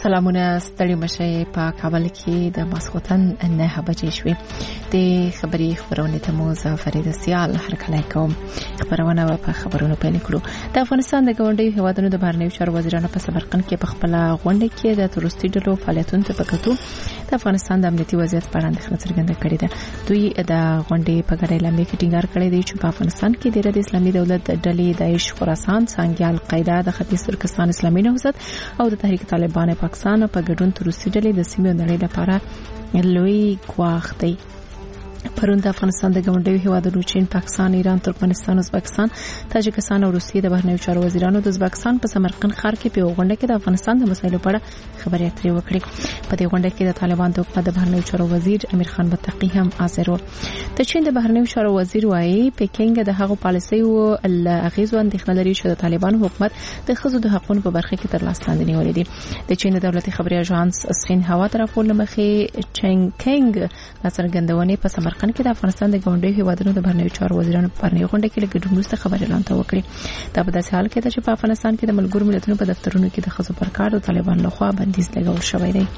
سلامونه ستړي مشه په کابل کې د ماسخوتن 9 بجې شوې د خبري خبرونه ته مو فرید سیال هرکله کوم خبرونه په خبرونو پیل کړو د افغانستان د ګوندي هوادونو د بهرنیو چارو وزیرانو په سمرقند کې په خپل غونډه کې د تروریستي ډلو فعالیتونو ته پکتو د افغانستان د امنیتي وضعیت په اړه اندېښنه څرګنده کړې ده. دوی د غونډې په ګډه اعلامیه کې ټینګار کړی دی چې په افغانستان کې د اسلامي دولت ډلې داعش خراسان څنګه القاعده د ختیځ ترکستان اسلامي نهضت او د تحریک طالبان پاکستان په ګډون تروریستي ډلې د سیمې نړۍ لپاره لوی ګواښ دی. پرون د افغانستان د ګوندي هیوادونو چین، پاکستان، ایران، ترکمنستان، ازبکستان، تاجکستان او روسیې د بهرنیو چارو وزیرانو د ازبکستان په سمرقند ښار کې په غونډه کې د افغانستان د مسایلو په اړه خبرې اترې وکړې. په دې غونډه کې د طالبان د حکومت د بهرنیو چارو وزیر امیر خان متقی هم حاضر و. د چین د بهرنیو چارو وزیر وايي پکینګ د هغو پالیسیو اغیزو اندېښنه لري چې د طالبان حکومت د ښځو د حقوقو په برخه کې تر لاس لاندې نیولې دي. د چین د دولتي خبري اژانس سین هوا تر راپور لمخې چنګ کینګ څرګندونې په سمرقند کې د افغانستان د ګوندي هیوادونو د بهرنیو چارو وزیرانو په اړه غونډه کې لګډون وروسته خبرې اعلان وکړي. دا په داسې حال کې ده چې په افغانستان کې د ملګرو ملتونو په دفترونو کې د ښځو پر کار د طالبان لخوا بندیز لګول شوی دی.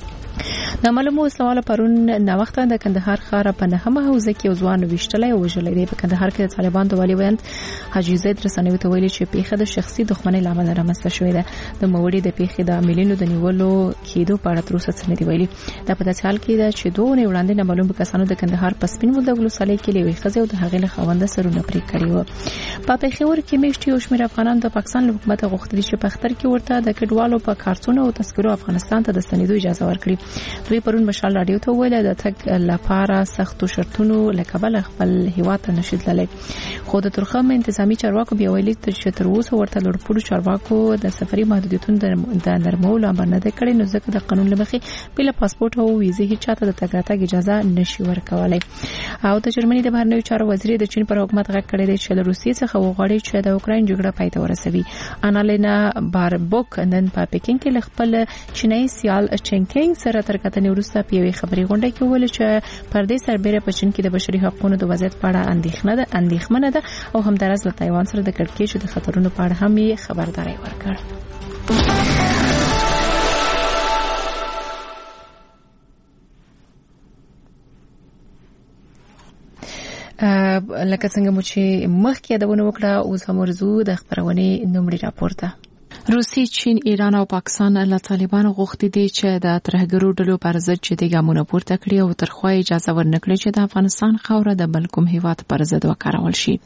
د معلومو وسلواله پرون نو وخت د کندهار ښار په نهمه حوزه کې ځوان وشتلې او وژلې دی. په کندهار کې د طالبان د والی ویاند حاجی زید رسنوي ته ویلي چې پیښه د شخصي دښمنۍ لامل رامنځته شوې ده. د موړي د پیښې د عاملینو د نیولو کېدو په اړه تر اوسه څه نه دی ویلي. دا په داسې حال کې ده چې دوه نه وړاندې نامعلوم کسانو د کندهار په سپین ولدغلو صالح کې لوي خزه او د هغې له خوند سرونه پرې کړی و. په پیښور کې میشتي او شمیر افغانان د پاکستان له حکومت غوښتل چې په اختر کې ورته د کډوالو په کارتونو او تذکرو افغانستان ته د ستنېدو اجازه ورکړي. دوی پرون مشال رادیو ته ویل د تګ لپاره سختو شرطونو لکبل خپل هیواد ته نشي تللی. خو د ترخم انتظامی چارواکو بیا ویلي چې تر اوسه ورته لوړپوړو چارواکو د سفري محدودیتونو د نرمولو امر نه کړی، نو ځکه د قانون لمخې بل پاسپورت او ویزه هیڅ چاته د تګ راتګ اجازه نشي ورکولای. او د جرمني د بهرنیو چارو وزیر د چین پر حکومت غږ کړی دی چې د روسیې څخه وغواړي چې د اوکراین جګړه پای ته ورسوي. انالینا باربوک نن په پکین کې خپل چینایي سیال چنګ سره تر کتنې وروسته په یوې خبري غونډه کې ویل چې پر دې سربېره په چین کې د بشري حقوقو د وضعیت په اړه اندېښمنه ده او همدارس له تایوان سره د کړکېچ د خطرونو په اړه هم یې خبرداري ورکړه. لکه څنګه مو چې مخکې دونه وکړه اوس هم ورزو د خبرونې نومړي راپورته. روسیې، چین، ایران او پاکستان له طالبانو غوښتي دي چې د ترهګرو ډلو پر ضد جدي ګامونه پورته کړي او ترخوا اجازه ورنکړي چې د افغانستان خاوره د بل کوم هیواد پر ضد وکارول شي.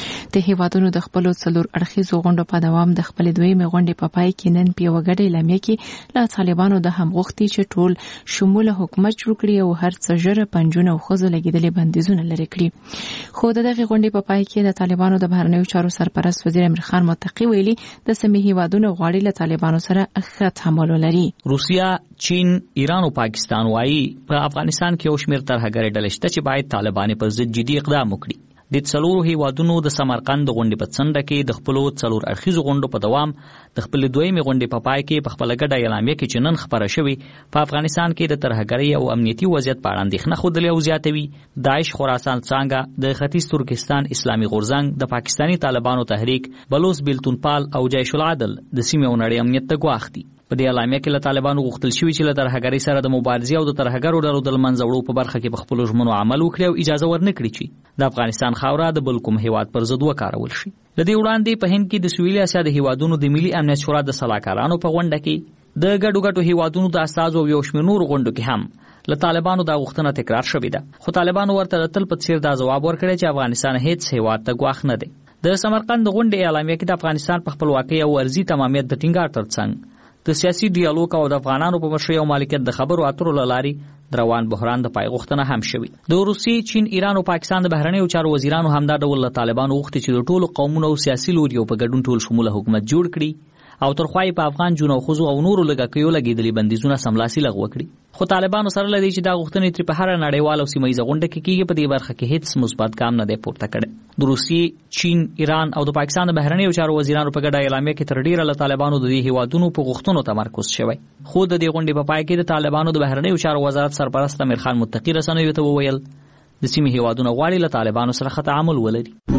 د هیوادونو د خپل څلور اړخیزو غونډو په دوام د خپل دویمه غونډې په پای کې نن په وګړي اعلامیه کې له طالبانو د هم غوښتي چې ټول شموله حکومت جوړ کړي او هر څه جره پنځونه او خزه لګیدلې بندیزونه لري کړي. خو دغه غونډې په پای کې د طالبانو د بهرنیو چارو سرپرست وزیر امیر خان متقی ویلي د سیمې هیوادونو غواړي له طالبانو سره ښه تعامل ولري. روسیا، چین، ایران او پاکستان وايي په افغانستان کې یو شمېر ترهګرې ډلې شته چې باید طالبان پر ضد جدي اقدام وکړي. د څلورو هیوادونو د سمرقند د غونډې په څنډه کې د خپل څلور اړخیزو غونډو په دوام د خپل دویمه غونډې په پای کې په خپل ګډه اعلامیه کې چې نن خبره شوې په افغانستان کې د ترهګرۍ او امنیتي وضعیت په اړه اندېښنه ښودلې او زیاتوي. داعش خراسان څنګه د ختیځ ترکستان اسلامي غورځنګ د پاکستانی طالبانو تحریک بلوچ بیلتونپال او جیش العدل د سیمې او نړۍ امنیت ته ګواښ دي. په دې اعلامیه کې له طالبانو غوښتل شوی چې له ترهګرۍ سره د مبارزې او د ترهګرو ډلو د منځه وړو په برخه کې په خپلو ژمنو عمل وکړي او اجازه ورنکړي چې د افغانستان خاوره د بل کوم هیواد پر ضد وکارول شي. له دې وړاندې په هند کې د سویلي اسیا د هیوادونو د ملي امنیت شورا د سلاکارانو په غونډه کې د ګډو هیوادونو د استازو یو شمېر نور غونډو کې هم له طالبانو دا غوښتنه تکرار شوې ده. خو طالبانو ورته د تل په څیر دا ځواب ورکړی چې افغانستان هیڅ هیواد ته ګواښ نه دی. د سمرقند غونډې اعلامیه کې د افغانستان په خپلواکۍ او ارضي تمامیت د ټینګار ترڅنګ د سیاسي ډیالوګ او د افغانانو په مشرۍ او مالکیت د خبرو اترو لارې روان بحران د پای غوښتنه هم شوې. د روسیې، چین، ایران او پاکستان د بهرنیو چارو وزیرانو هم دا ډول له طالبانو غوښتي چې د ټولو قومونو او سیاسي لوریو په ګډون ټول شموله حکومت جوړ کړي او ترخوای په افغان جون او خزو او نورو لګکیو لګیدلې بندیزونه سملاسي لغوه کړي. خو طالبانو سره لدی چې دا غوښتنې تر په هر نړیوال او سیمایي غونډه کې کیږي په دې برخه کې هیڅ مثبت ګام نه دی پورته کړی. د روسیې، چین، ایران او د پاکستان د بهرنیو چارو وزیرانو په ګډه اعلامیه کې تر ډیره له طالبانو د دې هیوادونو په غوښتنو تمرکز شوی. خو د دې غونډې په پای کې د طالبانو د بهرنیو چارو وزارت سرپرست امیر خان متقی رسنیو ته وویل د سیمې هیوادونو غواړي له طالبانو سره ښه تعامل ولري.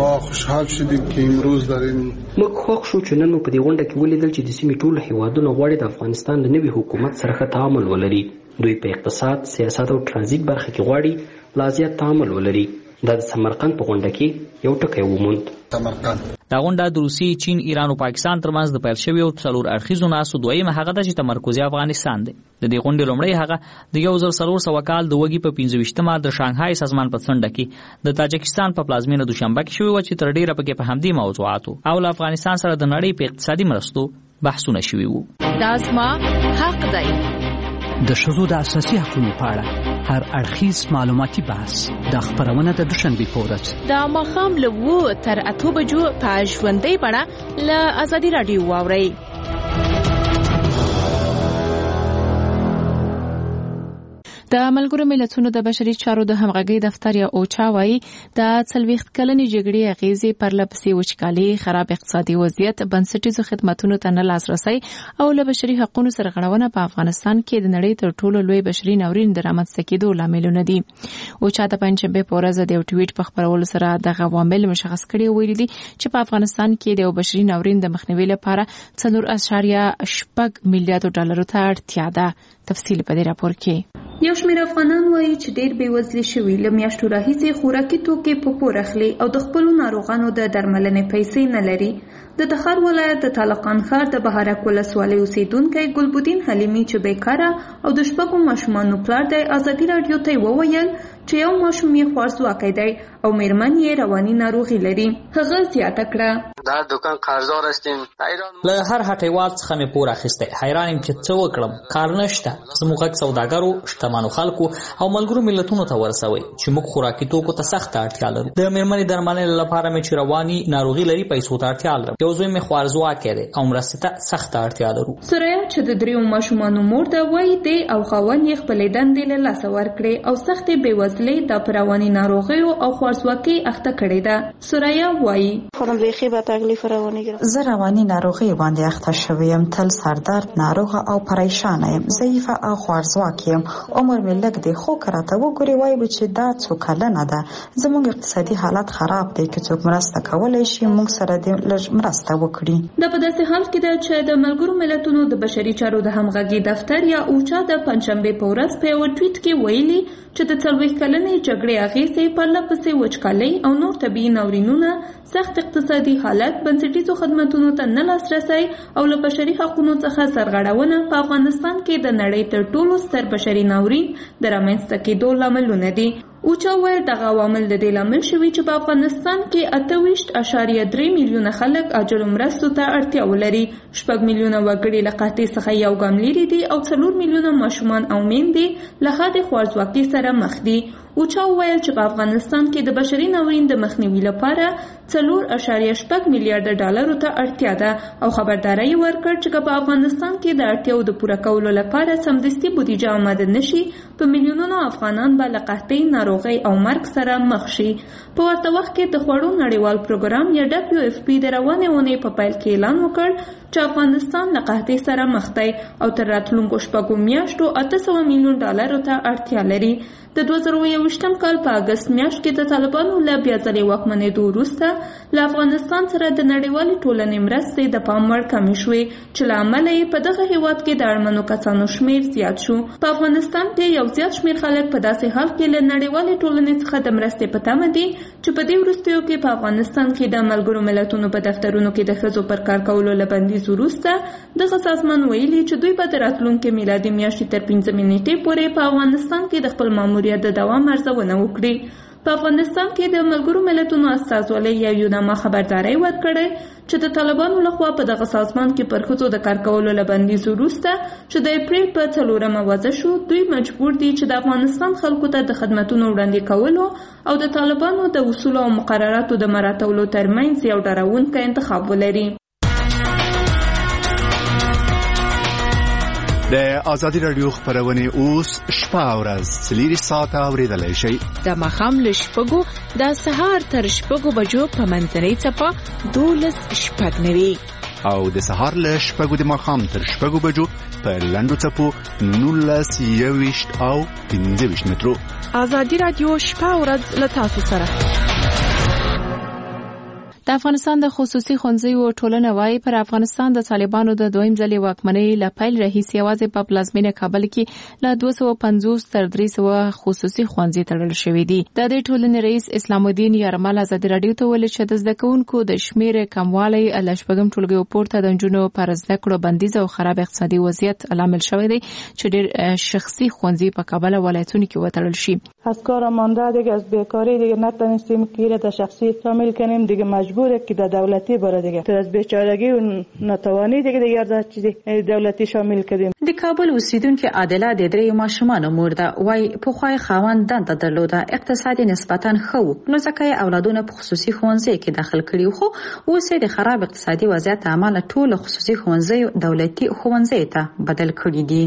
ما خوشحال شدیم که امروز در این موږ خوښ شو چې نن په دې غونډه کې ولیدل چې د سیمې ټول هیوادونه غواړي د افغانستان له نوي حکومت سره ښه تعامل ولري. دوی په اقتصاد، سیاست او ترانزیت برخه کې غواړي لا زیات تعامل ولري. دا د سمرقند په غونډه کې یو ټکی وموند. دا غونډه د روسي، چین، ایران او پاکستان ترمنځ د پیل شویو څلور اړخیزو ناستو دویمه هغه ده چې تمرکز افغانستان دی. د دې غونډې لومړی هغه د 1400 کال د وګي په 25مه د شانګهای سازمان په څنډه کې د تاجکستان په پلازمینه دوشنبه کې شوی و چې تر ډیره پکې په همدې موضوعاتو او له افغانستان سره د نړۍ په اقتصادي مرستو بحثونه شوي وو. دا زما حق دی. د ښځو د اساسي حقوقو په اړه هر اړخیز معلوماتي بحث د خبرونه د دوشنبه په ورځ د ماښام له 2 تر 8 بجو په ژوندۍ بڼه له ازادي رادیو واورئ. د ملګرو ملتونو د بشري چارو د همغږي دفتر یا اوچا وايي د 40 کلنې جګړې اغیزې پر لپسې وچکالي، خراب اقتصادي وضعیت، بنسټیزو خدماتو ته نه لاسرسي او له بشري حقوقو سرغړونه په افغانستان کې د نړۍ تر ټولو لوی بشري ناورین د رامنځته کېدو لاملونه دي. اوچا د پنځمبه په ورځ د یو ټویټ په خبرولو سره د عوامل مشخص کړي ویلي دي چې په افغانستان کې د بشري ناورین د مخنیوي لپاره 4.8 میلیارډ ډالر ته اړتیا ده. تفصیل په دې راپور کې. یو شمېر افغانان وایي چې ډېر بېوزلي شوي له میاشتو راهیسې خوراکي توکي په پور اخلي او د خپلو ناروغانو د درملنې پیسې نه لري. د تخار ولایت د طالقان ښار د بهارک ولسوالۍ اوسیدونکی ګلبدین حلیمي چې بیکاره او د 6 ماشومانو پلار دی ازادي راډیو ته وویل چې یو ماشوم یې خوارځواکی دی او میرمن یې رواني ناروغي لري. هغه زیاته کړه دا دکان قرضدار هستیم. له هر هټیوال څخه مې پور اخیستی. حیران یم چې څه وکړم. کار نشته. زموږ غږ سوداګرو، شتمنو خلکو او ملګرو ملتونو ته ورسوي چې موږ خوراکي توکو ته سخته اړتیا لرو. د میرمنې درملنې لپاره مې چې رواني ناروغي لري پیسو ته اړتیا لرم. یو زوی مې خوارځواکی دی او مرستې ته سخته اړتیا لرو. سریا چې د 3 ماشومانو مور ده وایي دی او خاوند یې خپلې دندې له لاسه ورکړې او سختې بېوزلۍ د رواني ناروغیو او خوارځواکۍ اخته کړې ده. سریا وایي زه رواني ناروغي باندې اخته شوم. تل سردرد، ناروغه او پریشانه یم. ضعیفه او خوارځواکه یم. عمر مې لږ دی خو کراته وګوري وایي چې دا څو کلنه ده. زموږ اقتصادي حالت خراب دی. که څوک مرسته کولای شي موږ سره دې لږ مرسته وکړي. دا په داسې حال کې ده چې د ملګرو ملتونو د بشري چارو د همغږي دفتر یا اوچا د پنځمبه په ورځ په یو ټویټ کې ویلي چې د 40 کلنې جګړې اغیزې په لپسې وچکالۍ او نور طبیعي ناورینونه، سخت اقتصادي حالت، بنسټیزو خدماتو ته نه لاسرسي او له بشري حقوقو څخه سرغړونه په افغانستان کې د نړۍ تر ټولو ستر بشري ناورین د رامنځته کېدو لاملونه دي. اوچا ویل دغه عوامل د دې لامل شوي چې په افغانستان کې 28.3 میلیونه خلک اجر مرستو ته اړتیا ولري. 6 میلیونه وګړي له قحطۍ څخه یو ګام لري دي او 4 میلیونه ماشومان او میندې له حد خوارځواکۍ سره مخ دي. اوچا ویل چې په افغانستان کې د بشري ناورین د مخنیوي لپاره 4.8 میلیارډ ډالرو ته اړتیا ده او خبرداري ورکړ چې په افغانستان کې د اړتیاو د پوره کولو لپاره سمدستي بودیجه آماده نشي په میلیونونو افغانان به له قحطۍ، ناروغۍ او مرګ سره مخ شي. په ورته وخت کې د خوړو نړیوال پروګرام یا WFP د روانې اونۍ په پیل کې اعلان وکړ چې افغانستان له قحطۍ سره مخ دی او تر راتلونکو 6 میاشتو 800 میلیون ډالرو ته اړتیا لري. د 2021 کال په اگست میاشت کې د طالبانو له بیا ځلې واکمنېدو وروسته له افغانستان سره د نړیوالې ټولنې مرستې د پام وړ کمې شوې چې له امله یې په دغه هیواد کې د اړمنو کسانو شمیر زیات شو. په افغانستان کې یو زیات شمیر خلک په داسې حال کې له نړیوالې ټولنې څخه د مرستې په تمه دي چې په دې وروستیو کې په افغانستان کې د ملګرو ملتونو په دفترونو کې د ښځو پر کار کولو له بندیز وروسته دغه سازمان ویلي چې دوی به د راتلونکي میلادي میاشتې تر 15 نیټې پورې په افغانستان کې د خپل ماموریت د دوام ارزونه وکړي. په افغانستان کې د ملګرو ملتونو استازولۍ یا یوناما خبرداري ورکړې چې د طالبانو لخوا په دغه سازمان کې پر ښځو د کار کولو له بندیز وروسته چې د اپریل په 4 وضع شو، دوی مجبور دي چې د افغانستان خلکو ته د خدماتو وړاندې کولو او د طالبانو د اصولو او مقرراتو د مراعاتولو ترمنځ یو ډاروونکی انتخاب ولري. د ازادي رادیو خبرونه اوس شپه او ورځ 4 ساعته اوریدلای شئ. د ماښام له 6 د سهار تر 6 بجو په منځنۍ څپه 12:09 او د سهار له 6 د ماښام تر 6 بجو په لنډو څپو 19:20 او 15 مترو. ازادي رادیو شپه او ورځ له تاسو سره. د افغانستان د خصوصي ښوونځیو ټولنه وايي پر افغانستان د طالبانو د دویم ځلې واکمنۍ له پیل راهیسې یوازې په پلازمینه کابل کې له 250 تر 300 خصوصي ښوونځي تړل شوي دي. د دې ټولنې رئیس اسلام الدین یارمل ازادي رادیو ته ویلي چې د زده کوونکو د شمیر کموالی له شپږم ټولګي پورته د نجونو پر زده کړو بندیز او خراب اقتصادي وضعیت لامل شوی دی چې ډېر شخصي ښوونځي په کابل ولایتونو کې وتړل شي. از کار مانده دیگه از بیکاری دیگه نتونستیم که در شخصی شامل کنیم دیگه مجبوره که در دولتی بره دیگه تر از بیچارگی و ناتوانی دیگه در چیزی دولتی شامل کردیم. د کابل اوسیدونکو عادله د درې ماشومان مور ده وای په خوای خاوند دنده درلوده اقتصادي نسبتا خو نو ځکه اولادونه په خصوصي ښوونځي کې داخل کړي خو اوس د خراب اقتصادي وضعیت عمله ټول خصوصي ښوونځي دولتي ښوونځي ته بدل کړي دي.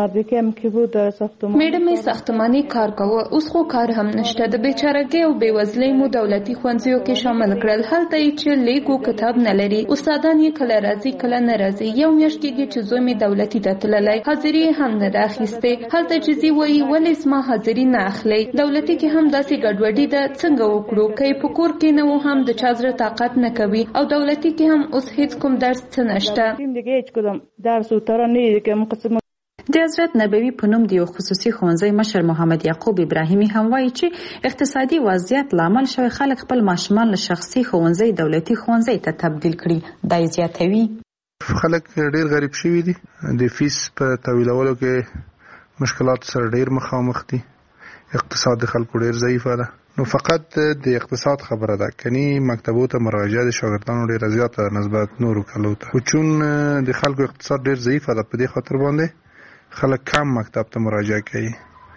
میډم می ساختمانی کار کوي اوس خو کار هم نشته د بیچارهګي او بیوزلۍ مو دولتي ښوونځیو کې شامل کړل هلته چې لیکو کتاب نه لري استادان یې کله راځي کله نه راځي یو میاشت کې چې زوی می دولتي ته تللی حاضری هم نه راخسته هلته چې زی وایي ولې ما حاضری نه اخلي دولتي کې هم داسې ګډوډي ده څنګه وکړو کې په کور کې نه هم د چازره طاقت نه کوي او دولتي کې هم اوس هیڅ کوم درس نشته دیگه هیڅ کوم درس او تر نه کوم قسم د حضرت نبوي په نوم د خصوصي ښوونځي مشر محمد یعقوب ابراهیمي هم وایي چې اقتصادي وضعیت لامل شوی خلک خپل ماشومان له شخصي ښوونځي دولتي ښوونځي ته تبدیل کړي دا زیاتوي. خلک ډیر غریب شوي دي د فیس په تحویلولو کې مشکلات سره ډیر مخامخ دي اقتصاد خلکو ډیر ضعیف ده نو فقط د اقتصاد خبره ده کني مکتبو ته مراجعه د شاګردانو ډیر زیاته نسبت نورو کلو ته خو چون د خلکو اقتصاد ډیر ضعیف ده په دې خاطر باندې خلک کم مکتب ته مراجعه کوي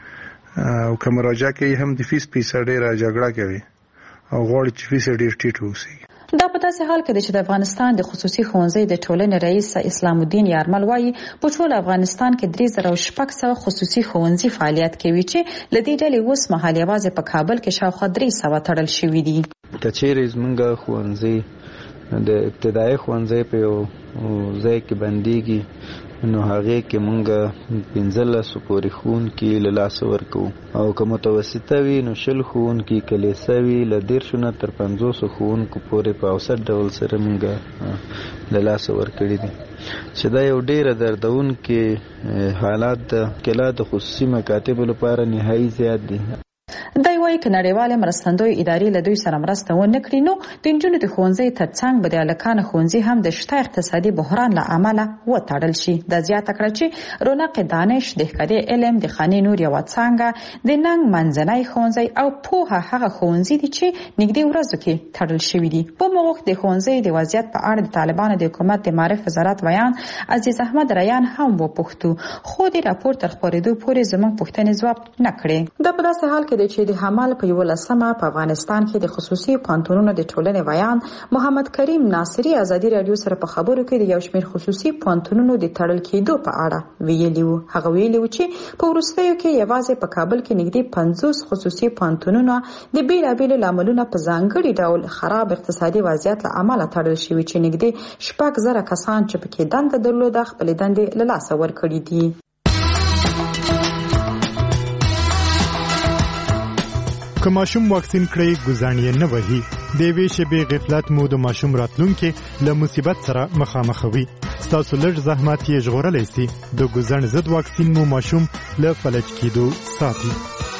او که مراجعه کوي هم د فیس پیسه ډیره جګړه کوي او غواړي چې فیس ډیر ټیټ ووسي. دا په داسې حال کې چې د افغانستان د خصوصي ښوونځي د ټولنې رئیس اسلام الدین یارمل وایي په ټول افغانستان کې 3600 خصوصي ښوونځي فعالیت کوي چې لدې ډلې اوس مهال یوازې په کابل کې شاوخوا 300 تړل شوي دي. کچېرې زمونږ ښوونځي د ابتدایي ښوونځي په یو ځای کې بندېږي نو هغه کې مونږ 15 پورې ښوونکي له لاسه ورکو او که متوسطه وي نو 10 ښوونکي کلیسا وي له 10 تر 50 ښوونکو پورې په اوسط ډول سره مونږ له لاسه ورکړي دي چې دا یو ډیره دردونکي حالات ده کله د خصوصي مکاتب لپاره نهایي زیات دي. دا وایي چې نړیواله مرستندوی ادارې له دوی سره مرسته ونه کړي نو د نجونو د ښوونځي ترڅنګ به د هلکانو ښوونځي هم د شته اقتصادي بحران له امله وتړل شي. دا زیاته کړه چې رونق دانش د ښکاري علم د خانې نور یوه څانګه د ننګ منځنی ښوونځی او پوهه هغه ښوونځي دي چې نږدې ورځو کې تړل شوي دي. په موږ د ښوونځي د وضعیت په اړه د طالبانو د حکومت د معرف وزارت ویان عزیز احمد ریان هم وپوښتو خو د راپور تر خپرېدو پورې زموږ پوښتنې ځواب نه کړې. دا په داسې حال کې چې د حمل په 11 په افغانستان کې د خصوصي پوهنتونونو د ټولنې ویان محمد کریم ناصری ازادي رادیو سره په خبرو کې د یو شمېر خصوصي پوهنتونونو د تړل کېدو په اړه ویلي وو. هغه ویلي وو چې په وروستیو کې یوازې په کابل کې نږدې 50 خصوصي پوهنتونونو د بیلابیلو لاملونو په ځانګړي ډول خراب اقتصادي وضعیت له امله تړل شوي چې نږدې 6,000 کسان چې پکې دنده درلوده خپل دندې له لاسه ورکړي دي. که ماشوم واکسین کړی ګزانې نه وهي د یوې شېبې غفلت مو د ماشوم راتلونکي له مصیبت سره مخامخوي. ستاسو لږ زحمت یې ژغورلی سي. د ګزن ضد واکسین مو ماشوم له فلج کېدو ساتي.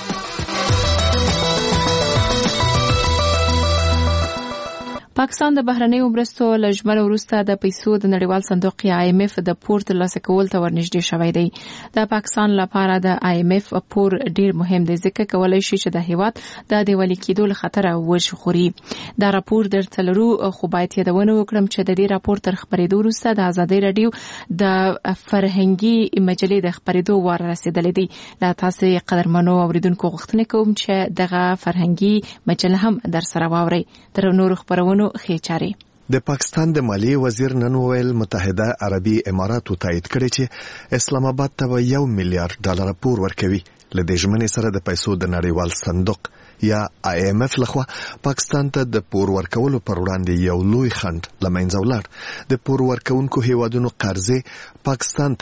پاکستان د بهرنیو مرستو له ژمنو وروسته د پیسو د نړیوال صندوق IMF د پور ترلاسه کول ته ورنږدې شوی دی. د پاکستان لپاره د IMF پور ډیر مهم دی ځکه کولای شي چې د هیواد د دیوالي کېدو له خطره وژغوري. دا راپور درته لرو خو باید یادونه وکړم چې د دې راپور تر خپرېدو وروسته د ازادي رادیو د فرهنګي مجلې د خپرېدو وار رسیدلی دی. له تاسو قدرمنو اوریدونکو غوښتنه کوم چې دغه فرهنګي مجله هم در سره واورئ. تر نورو خبرونو د پاکستان د مالیې وزیر نن ویل متحده عربي اماراتو تایید کړی چې اسلام آباد ته $1 میلیارډ پور ورکوي. له دې ژمنې سره د پیسو د نړیوال صندوق یا IMF لخوا پاکستان ته د پور ورکولو پر وړاندې یو لوی خنډ له منځه ولاړ. د پور ورکونکو هیوادونو قرضې پاکستان ته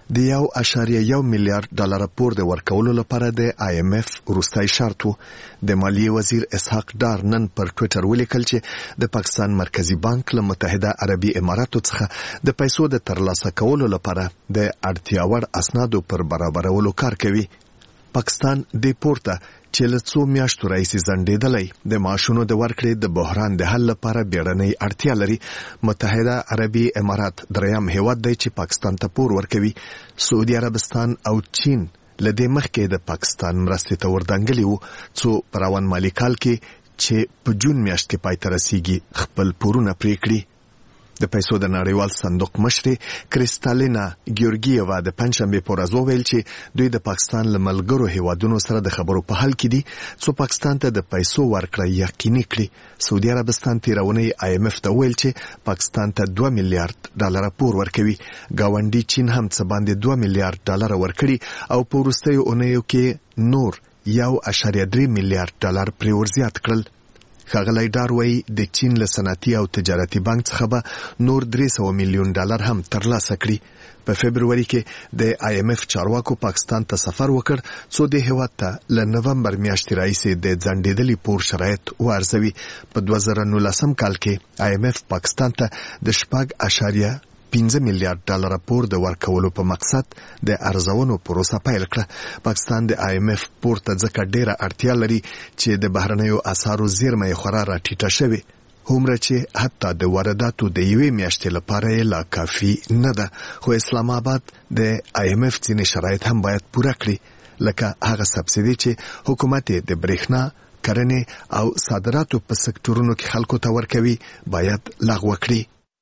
د 1.1 میلیارډ ډالر پور د ورکولو لپاره د IMF وروستي شرط وو. د مالیې وزیر اسحاق ډار نن پر ټوئیټر ولیکل چې د پاکستان مرکزی بانک له متحده عربي اماراتو څخه د پیسو د ترلاسه کولو لپاره د اړتیا وړ اسنادو پر برابرولو کار کوي. پاکستان د پورته چې له څو میاشتو راهیسې ځنډېدلی د معاشونو د ورکړې د بحران د حل لپاره بیړنۍ اړتیا لري. متحده عربي امارات دریم هیواد دی چې پاکستان ته پور ورکوي. سعودي عربستان او چین له دې مخکې د پاکستان مرستې ته وردانګلي وو څو په روان مالي کال کې چې په جون میاشت کې پای ته رسیږي خپل پورونه پرې کړي. د پیسو د نړیوال صندوق مشرې کریستالینا ګیورګیeva د پنځشنبه په ورځ وویل چې دوی د پاکستان له ملګرو هیوادونو سره د خبرو په حال کې دي څو پاکستان ته د پیسو ورکړه یقیني کړي. سعودي عربستان تیرونی IMF ته ویل چې پاکستان ته 2 میلیارډ ډالر پور ورکوي. گاونډي چین هم څه باندې 2 میلیارډ ډالر ورکړي او په وروستیو اونیو کې نور 1.3 میلیارډ ډالر پرې ورزیات کړل. ښاغلی ډار وایي د چین له صنعتي او تجارتي بانک څخه به نور 300 میلیون ډالر هم ترلاسه کړي. په فبروري کې د IMF چارواکو پاکستان ته سفر وکړ څو د هیواد ته له نومبر میاشتې راهیسې د ځنډېدلي پور شرایط وارزوي. په 2019 کال کې IMF پاکستان ته د 5.5 میلیارډ ډالر پور د ورکولو په مقصد د ارزونو پروسه پیل کړه. پاکستان د IMF پور ته ځکه ډیره اړتیا لري چې د بهرنیو اسعارو زیرمه یې خورا راټیټه شوې، هومره چې حتی د وارداتو د یوې میاشتې لپاره یې لا کافي نه ده. خو اسلام آباد د IMF ځینې شرایط هم باید پوره کړي، لکه هغه سبسیدي چې حکومت د برېښنا، کرنې او صادراتو په سکتورونو کې خلکو ته ورکوي باید لغوه کړي.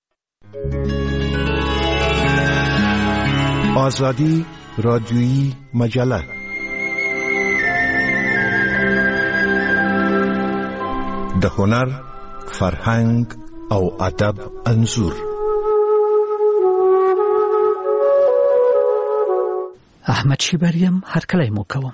آزادی رادیویی مجله د هنر، فرهنګ او ادب انځور. احمد شیبریم هرکلی مو کوم.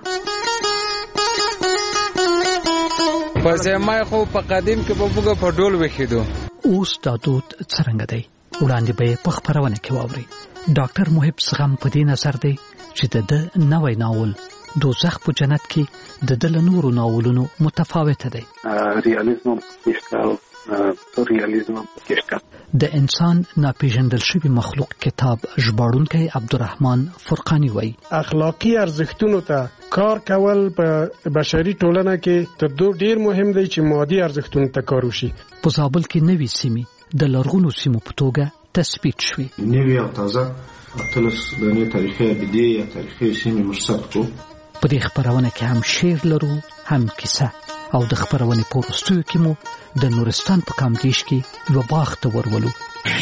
پس ما خو په قدیم کې په بوګه په ډول وخیدو. اوس دا دود څرنګه دی؟ وړاندې به په خبرونه کې واوري. ډاکټر محب سغم په دې نظر دی چې د نوې ناول دوزخ په جنت کې د دل نورو ناولونو متفاوته دی. ریالیزم او ریالیزم کې د انسان ناپېژندل شوی مخلوق کتاب ژباړونکی عبدالرحمن فرقانی وایي اخلاقی ارزښتونو ته کار کول په بشري ټولنه کې تر دوه ډیر مهم دی چې مادي ارزښتونو ته کار وشي. په زابل کې نوې سیمې د لرغونو سیمو په توګه تثبیت شوي. نوې او تازه اتلس دنې تاریخي ابدي یا تاریخي سیمې مرصد کو. په دې خبرونه کې هم شعر لرو، هم کیسه، او د خبرونې په وروستیو کې مو د نورستان په کامدیش کې یو باغ ته ورولو.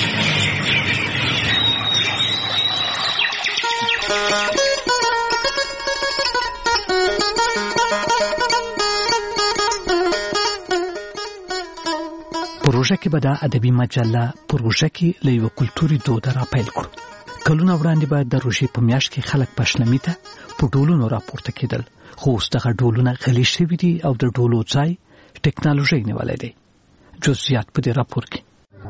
پروژه کې به د ادبي مجله پروژه کې له یو کلتوري دود را پیل کړو. کلونه وړاندې به د روژې په میاشت کې خلک پښلمي ته په ډولونو راپورته کېدل، خو اوس دغه ډولونه غلي شوي دي او د ډولو ځای ټکنالوژي نیولی دی. جزئیات په دې راپور کې.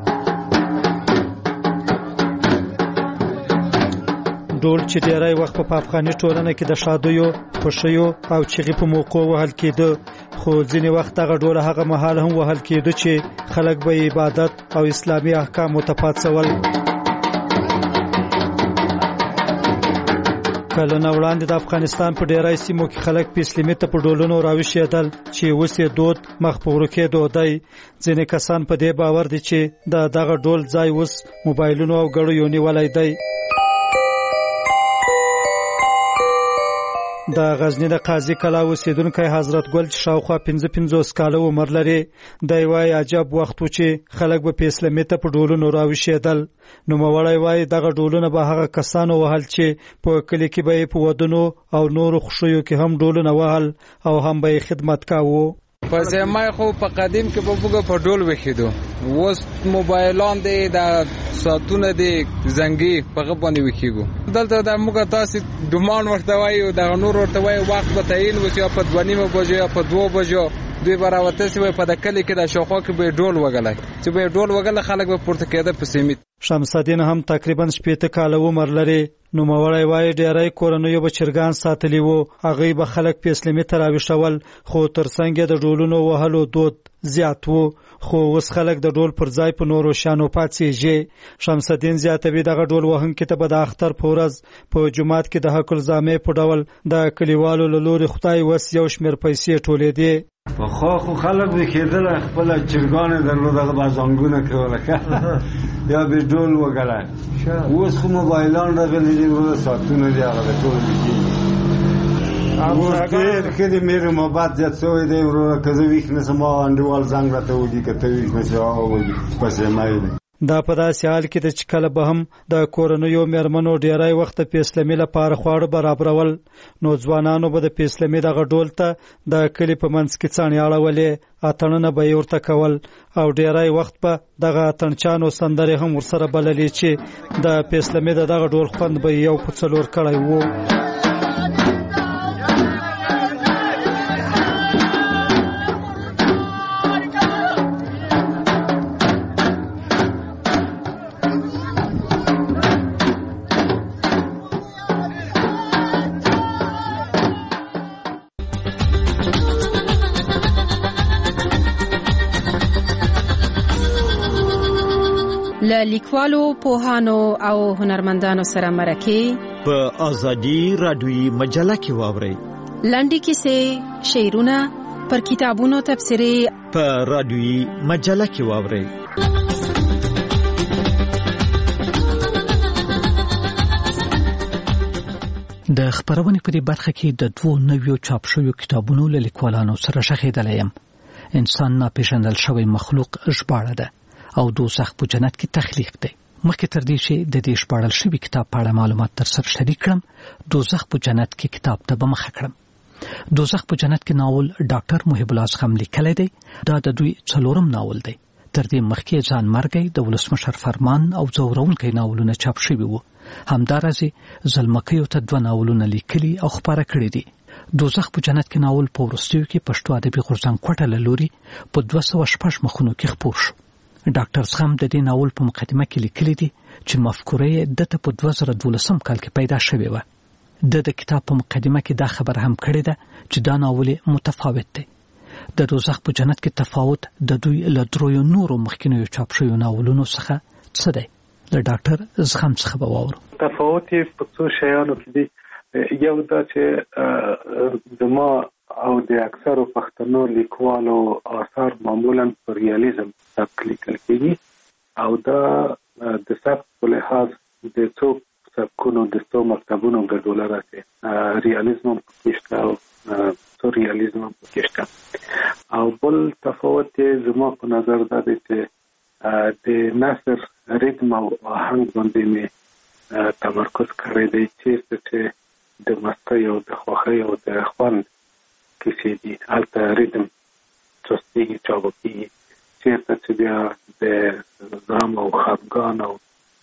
ډول چې ډیری وخت په افغاني ټولنه کې د شادیو، خوښیو او چغې په موقع وهل کېده، خو ځینې وخت دغه ډول هغه مهال هم وهل کېده چې خلک به عبادت او اسلامي احکامو ته پاڅول. کلونه وړاندې د افغانستان په ډیری سیمو کې خلک په اسلامي ته په ډولونو راوښیدل چې اوس یې دود مخ په ورکېدو دی. ځینې کسان په دې باور دي چې دغه ډول ځای اوس موبایلونو او ګړیو نیولی دی. د غزنی د قاضي کلا اوسیدونکی حضرت ګل چې شاوخوا 55 کاله عمر لري، دی وایي عجب وخت و چې خلک به په اسلامي ته په ډولونو راوښیدل. نوموړی وایي دغه ډولونه به هغه کسانو وهل چې په کلي کې به په ودونو او نورو خوښیو کې هم ډولونه وهل او هم به خدمت کاوه. پس ما خو په قدیم کې په بوګه په ډول وخیدو. اوس موبایلان دی، د ساعتونه دی، زنګي په غبانې وخیګو. دلته د موږ تاسو ډومان ورته وایو، د نور ورته وایو وخت به تعین وسی په 2:30 بجې یا په 2 بجې دوی براوته سی په د کلی کې د شوخو کې به ډول وګلای چې به ډول وګل خلک به پورته کېده په سیمه. شمس الدین هم تقریبا 80 کال عمر لري. نو مړی وای ډیرای کورنیو بچرګان ساتلی وو، هغه به خلک په اسلامي تراویشول، خو ترڅنګ د ډولونو وهلو دود زیات وو، خو اوس خلک د ډول پر ځای په نورو شانو پاتېږي. شمس الدین زیاتوي دغه ډول وهونکي ته به د اختر په ورځ په جمعات کې د حق الزامه په ډول د کلیوالو له لوري خدای وس یو شمیر پیسې ټولېدې. خو خلک به کېدل خپل چرګان درلودل بازانګونه کوله یا به ډول وګړای. اوس خو موبایلان راغلي دي ورو ساتونه دی هغه ټول دي. هغه کې د مېرو محبت زیات شوی دی ورو کزه ویښ نه سم انډوال زنګ راته وږي کته ویښ نه شو او پسې مایل. دا په داسې حال کې د چکل به هم د کورنیو میرمنو ډیرای وخت په اسلامي لپاره خواړه برابرول، نو ځوانانو به د اسلامي دغه ډول ته د کلی په منځ کې څانې اړولې، اتڼونه به ورته کول او ډیرای وخت به دغه اتڼچانو سندرې هم ورسره بللې چې د اسلامي دغه ډول خوند به یو په څلور کړی وو. له لیکوالو، پوهانو او هنرمندانو سره مرکه په ازادي رادیوي مجله کې واورئ. لنډې کیسې، شعرونه، پر کتابونو تبصرې په رادیوي مجله کې واورئ. د خبرونې په دې برخه کې د 2 نویو چاپ شویو کتابونو له لیکوالانو سره شخیدلی یم. انسان ناپېژندل شوی مخلوق ژباړه ده او دوزخ په جنت کې تخلیق دی. مخکې تر دې چې د دې ژباړل شوي کتاب په اړه معلومات در سره شریک کړم، دوزخ په جنت کې کتاب ته به مخه کړم. دوزخ په جنت کې ناول ډاکټر محب الله اصغم لیکلی دی. دا د دوی 4م ناول دی. تر دې مخکې ځان مرګي د ولسمشر فرمان او زورونکي ناولونه چاپ شوي وو. همدارسې زلمکیو ته 2 ناولونه لیکلي او خپاره کړي دي. دوزخ په جنت کې ناول په وروستیو کې پښتو ادبي غورځنګ کوټه له لوري په 206 مخونو کې خپور شو. ډاکټر اصغم د دې ناول په مقدمه کې لیکلي دي چې مفکوره د په 2012 کال کې پیدا شوې و. د کتاب په مقدمه کې دا خبر هم کړی ده چې دا ناول متفاوت دی. د دوزخ په جنت کې تفاوت د دوی له 3 نورو مخکینیو چاپ شویو ناولونو څخه څه دی؟ له ډاکټر اصغم څخه به واورو. تفاوت یې په څو شیانو کې دی. یو دا چې زما او د اکثرو پښتنو لیکوالو آثار معمولا پر ریالیزم سبک لیکل کېږي او دا د سبک په لحاظ د څو سبکونو د څو مکتبونو ګډوله راځي. ریالیزم پکې شته او سورریالیزم پکې شته. او بل تفاوت یې زما په نظر دا دی چې د نثر ریتم او آهنګ باندې مې تمرکز کړی دی چې د مستی او د خوښۍ او د خوند کیسې دي. هلته ریتم چستېږي، چابکېږي. چېرته چې بیا د غم او خفګان او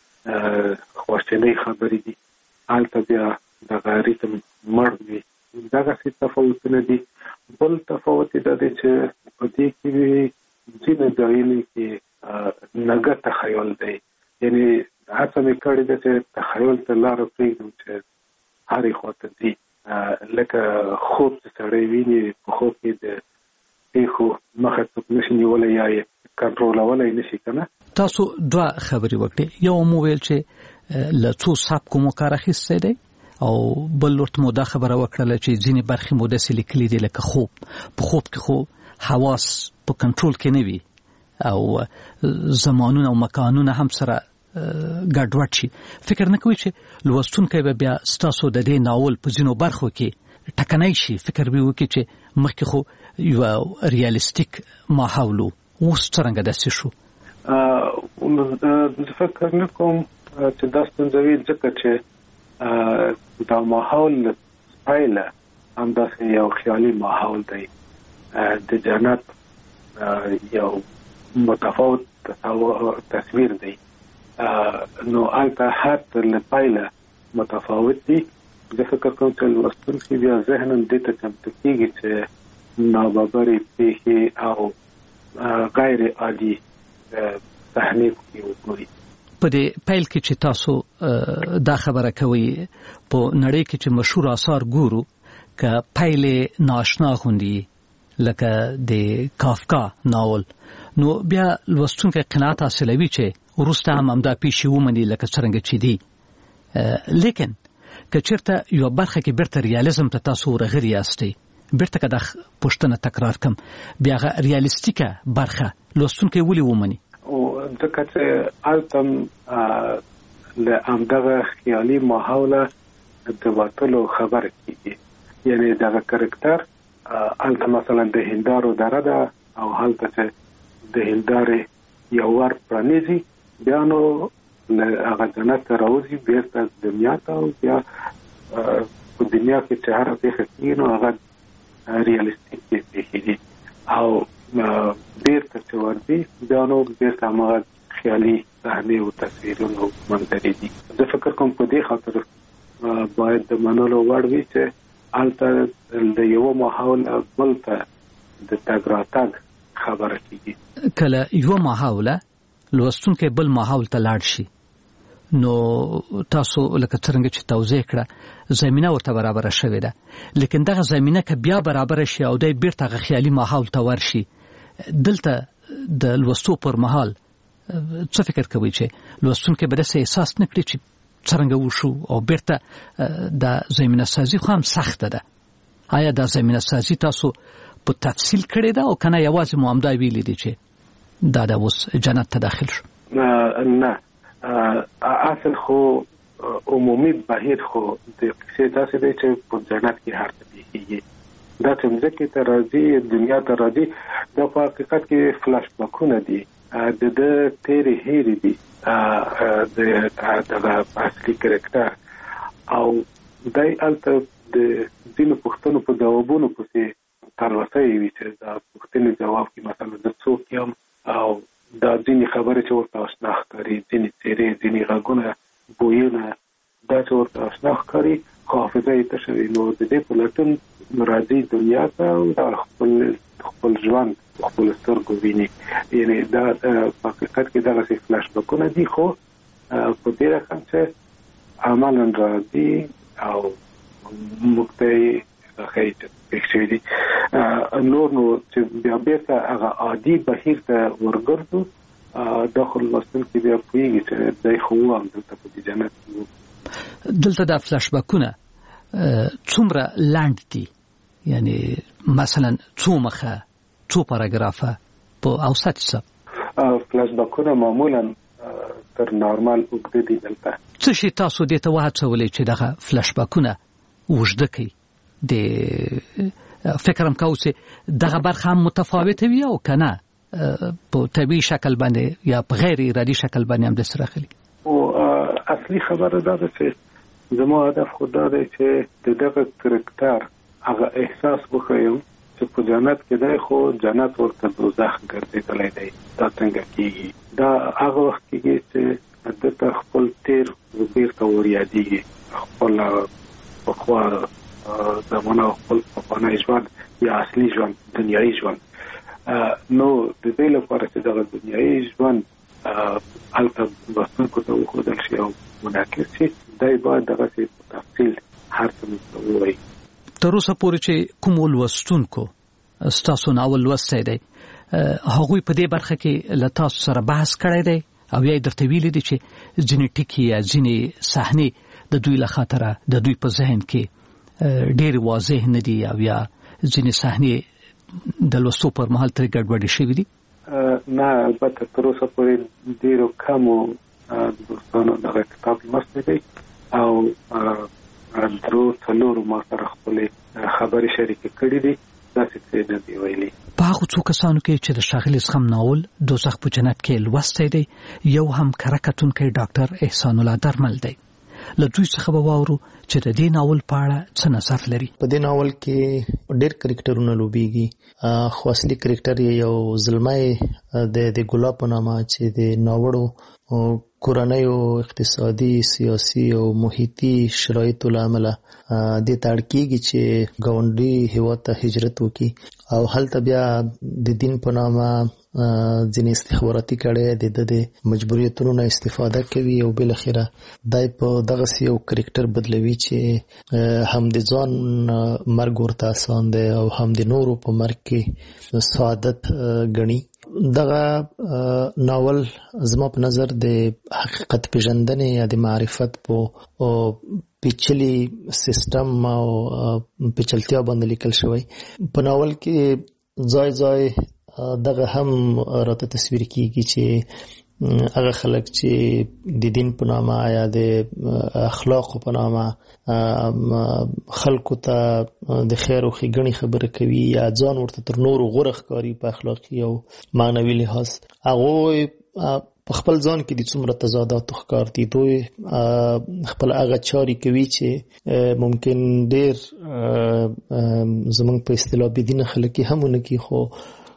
خواشینۍ خبرې دي، هلته بیا دغه ریتم مړ وي. دغسې تفاوتونه دي. بل تفاوت یې دا دی چې په دې کې ځینې ځایونو کې نګه تخیل دی. یعنې هڅه مې کړې ده چې تخیل ته لاره پرېږدم چې هرې خواته ځي. لکه خوب چې سړی ویني، په خوب کې د پیښو مخه څوک نشي نیولی یا یې کنټرولولی نشي که نه. تاسو 2 خبرې وکړې. یو مو ویل چې له څو سبکو مو کار اخیستی دی او بل ورته مو دا خبره وکړله چې ځینې برخې مو داسې لیکلي دي لکه خوب. په خوب کې خو حواس په کنټرول کې نه وي او زمانونه او مکانونه هم سره ګډوډ شي. فکر نه کوي چې لوستونکی به بیا ستاسو د دې ناول په ځینو برخو کې ټکنی شي؟ فکر به وکړي چې مخکې خو یو ریالیستیک ماحول و، اوس څرنګه داسې شو؟ زه فکر نه کوم چې دا ستونزه وي، ځکه چې دا ماحول پایله همداسې یو خیالي ماحول دی. د جنت یو متفاوت تصویر دی. نو هلته هر له پایله متفاوت دي. زه فکر کوم چې لوستونکي بیا ذهناً دې ته چمتو کېږي چې ناببرې پیښې او غیر عادي صحنې وګوري. په دې پیل کې چې تاسو دا خبره کوي په نړۍ کې چې مشهور آثار ګورو که پیل ناشنا غوندي لکه د کافکا ناول نو بیا لوستونکو قناعت حاصلوي چې ورسته هم همدا پیښې ومني لکه څنګه چې دي. لیکن که چېرته یو برخه کې بیرته ریالیزم ته تاسو ورغلي یاستئ بیرته که دا پوښتنه تکرار کم بیا هغه ریالیستیکه برخه لوستونکو ولې ومني؟ ځکه چې هلته له همدغه خیالي ماحوله د وتلو خبره کېږي. یعنی دغه کرکټر هلته مثلا د هندارو دره ده او هلته چې د هندارې یو ور پرانیزي بیا نو هغه جنت ته راوځي بیرته دنیا ته او بیا په دنیا کې چې هره پېښه کېږي نو هغه ریالیستیک پیښې دي او بیرته چې ورځي بیا نو بیرته هماغه خیالي صحنې او تصویرونه منظرې دي. زه فکر کوم په دې خاطر باید د منلو وړ وي چې هلته د یو ماحول بل ته د تګ راتګ خبره کېږي. کله یو ماحوله لوستونکی بل ماحول ته لاړ شي نو تاسو لکه څنګه چې توضیح کړه زمينه ورته برابر شوې ده، لیکن دغه زمينه که بیا برابر شي او د بیرته خیالي ماحول ته ورشي دلته د لوستو پر مهال څه فکر کوي چې لوستونکی به داسې احساس نکړي چې څنګه وشو او بیرته د زمينه سازي خو هم سخته ده. آیا د زمينه سازي تاسو په تفصیل کړی ده او کنه یوازې مو همدا ویلي دي چې دا د اوس جنت ته داخل شو؟ نه اصل خو عمومي بهیر خو د کیسې داسې دی چې په جنت کې هر څه کېږي. دا چې مځکې ته راځي دنیا ته راځي دا په حقیقت کې فلاش بکونه دي د تیرې هېرې دي دغه اصلي کرکټر او دی هلته د ځینو پوښتنو په ځوابونو پسې تلوسه وي چې دا پوښتنې جواب کې مثلا زه څوک یم او دا ځینې خبرې چې ورته اشنا ښکاري ځینې څېرې ځینې غږونه بویونه دا چې ورته اشنا ښکاري خو حافظه یې تشه وي نو د دې په لټون راځي دنیا ته او دا خپل ژوند خپل سترګو ویني. یعنې دا په حقیقت کې دغسې فلاش بکونه دي خو په دې رقم چې عملا راځي او موږ ته یې ښایي چې پېښ شوي دي. نور نو چې بیا بیرته هغه عادي بهیر ته ورګرځو دا خو لوستونکي بیا پوهېږي چې دی خو هم دلته په دې جنت کې وو. دلته دا فلاش بکونه څومره لنډ دي؟ یعنی مثلا څو مخه څو پاراګرافه په اوسط حساب؟ فلاش بکونه معمولا تر نارمال اوږده دي. دلته څه شي تاسو دې ته وهڅولې چې دغه فلاش بکونه اوږده کړي؟ د فکرم کوم چې دغه برخه هم متفاوته وي او کنه په طبيعي شکل باندې یا په غیر ارادي شکل باندې هم د سره خلی. او اصلي خبره دا ده چې زموږ هدف خو دا دی چې دغه کرکټر هغه احساس وکړم چې په جنت کې دی خو جنت ورته دوزخ ګرځېدلی دی. دا څنګه کېږي؟ دا هغه وخت کېږي چې دته خپل تیر بیرته وریادېږي خپل پخوا زمانه خپل پخوانی ژوند یا اصلي ژوند دنیایي ژوند. نو د دې لپاره چې دغه دنیایي ژوند هلته لوستونکو ته وښودل شي او منعکس شي دی باید دغسې په تفصیل هر څه موږ ته ووایي. تر اوسه پورې چې کوم لوستونکو ستاسو ناول لوستی دی هغوی په دې برخه کې له تاسو سره بحث کړی دی او یا یې درته ویلي دي چې ځینې ټکي یا ځینې صحنې د دوی له خاطره د دوی په ذهن کې ډېرې واضح نه دي او یا ځینې صحنې د لوستو پر مهال ترې ګډوډې شوي دي؟ نه البته تر اوسه پورې ډېرو کمو دوستانو دغه کتاب لوستی دی او درو څلورو ما سره خپلې خبرې شریکې کړي دي. داسې څه نه دي ویلي. په هغو څو کسانو کې چې د ښاغلي زغم ناول دوزخ په جنت کې لوستی دی یو هم کره کتونکی ډاکټر احسان الله درمل دی. له دوی څخه به واورو چې د دې ناول په اړه څه نظر لري. په دې ناول کې ډېر کرکټرونه لوبېږي خو اصلي کرکټر یو زلمی د ګلاب په نامه چې د ناوړو کورنیو اقتصادي سیاسي او محیطي شرایطو له امله د تاړکیږي چې ګاونډي هیواد ته هجرت وکړي او هلته بیا د دین په نامه ځینې استخباراتي کړي د مجبوریتونو نه استفاده کوي او بل اخره دای په دغه یو کریکټر بدلوي چې هم د ځان مرګ ورته آسان دی او هم د نورو په مرګ کې سعادت غني. دغه ناول زما په نظر د حقیقت پیژندنې یا د معرفت په پیچلي سیستم او پیچلتیا باندې لیکل شوی. په ناول کې ځای ځای دغه هم راته تصویر کیږي چې هغه خلک چې د دین په نامه یا د اخلاق په نامه خلکو ته د خیر او ښېګڼې خبره کوي یا ځان ورته تر نورو غوره ښکاري په اخلاقي او معنوي لحاظ، هغوی په خپل ځان کې د څومره تضاداتو ښکار دي. دوی خپل هغه چارې کوي چې ممکن ډېر زمونږ په اصطلاح بېدینه خلک یې هم ونه کړي، خو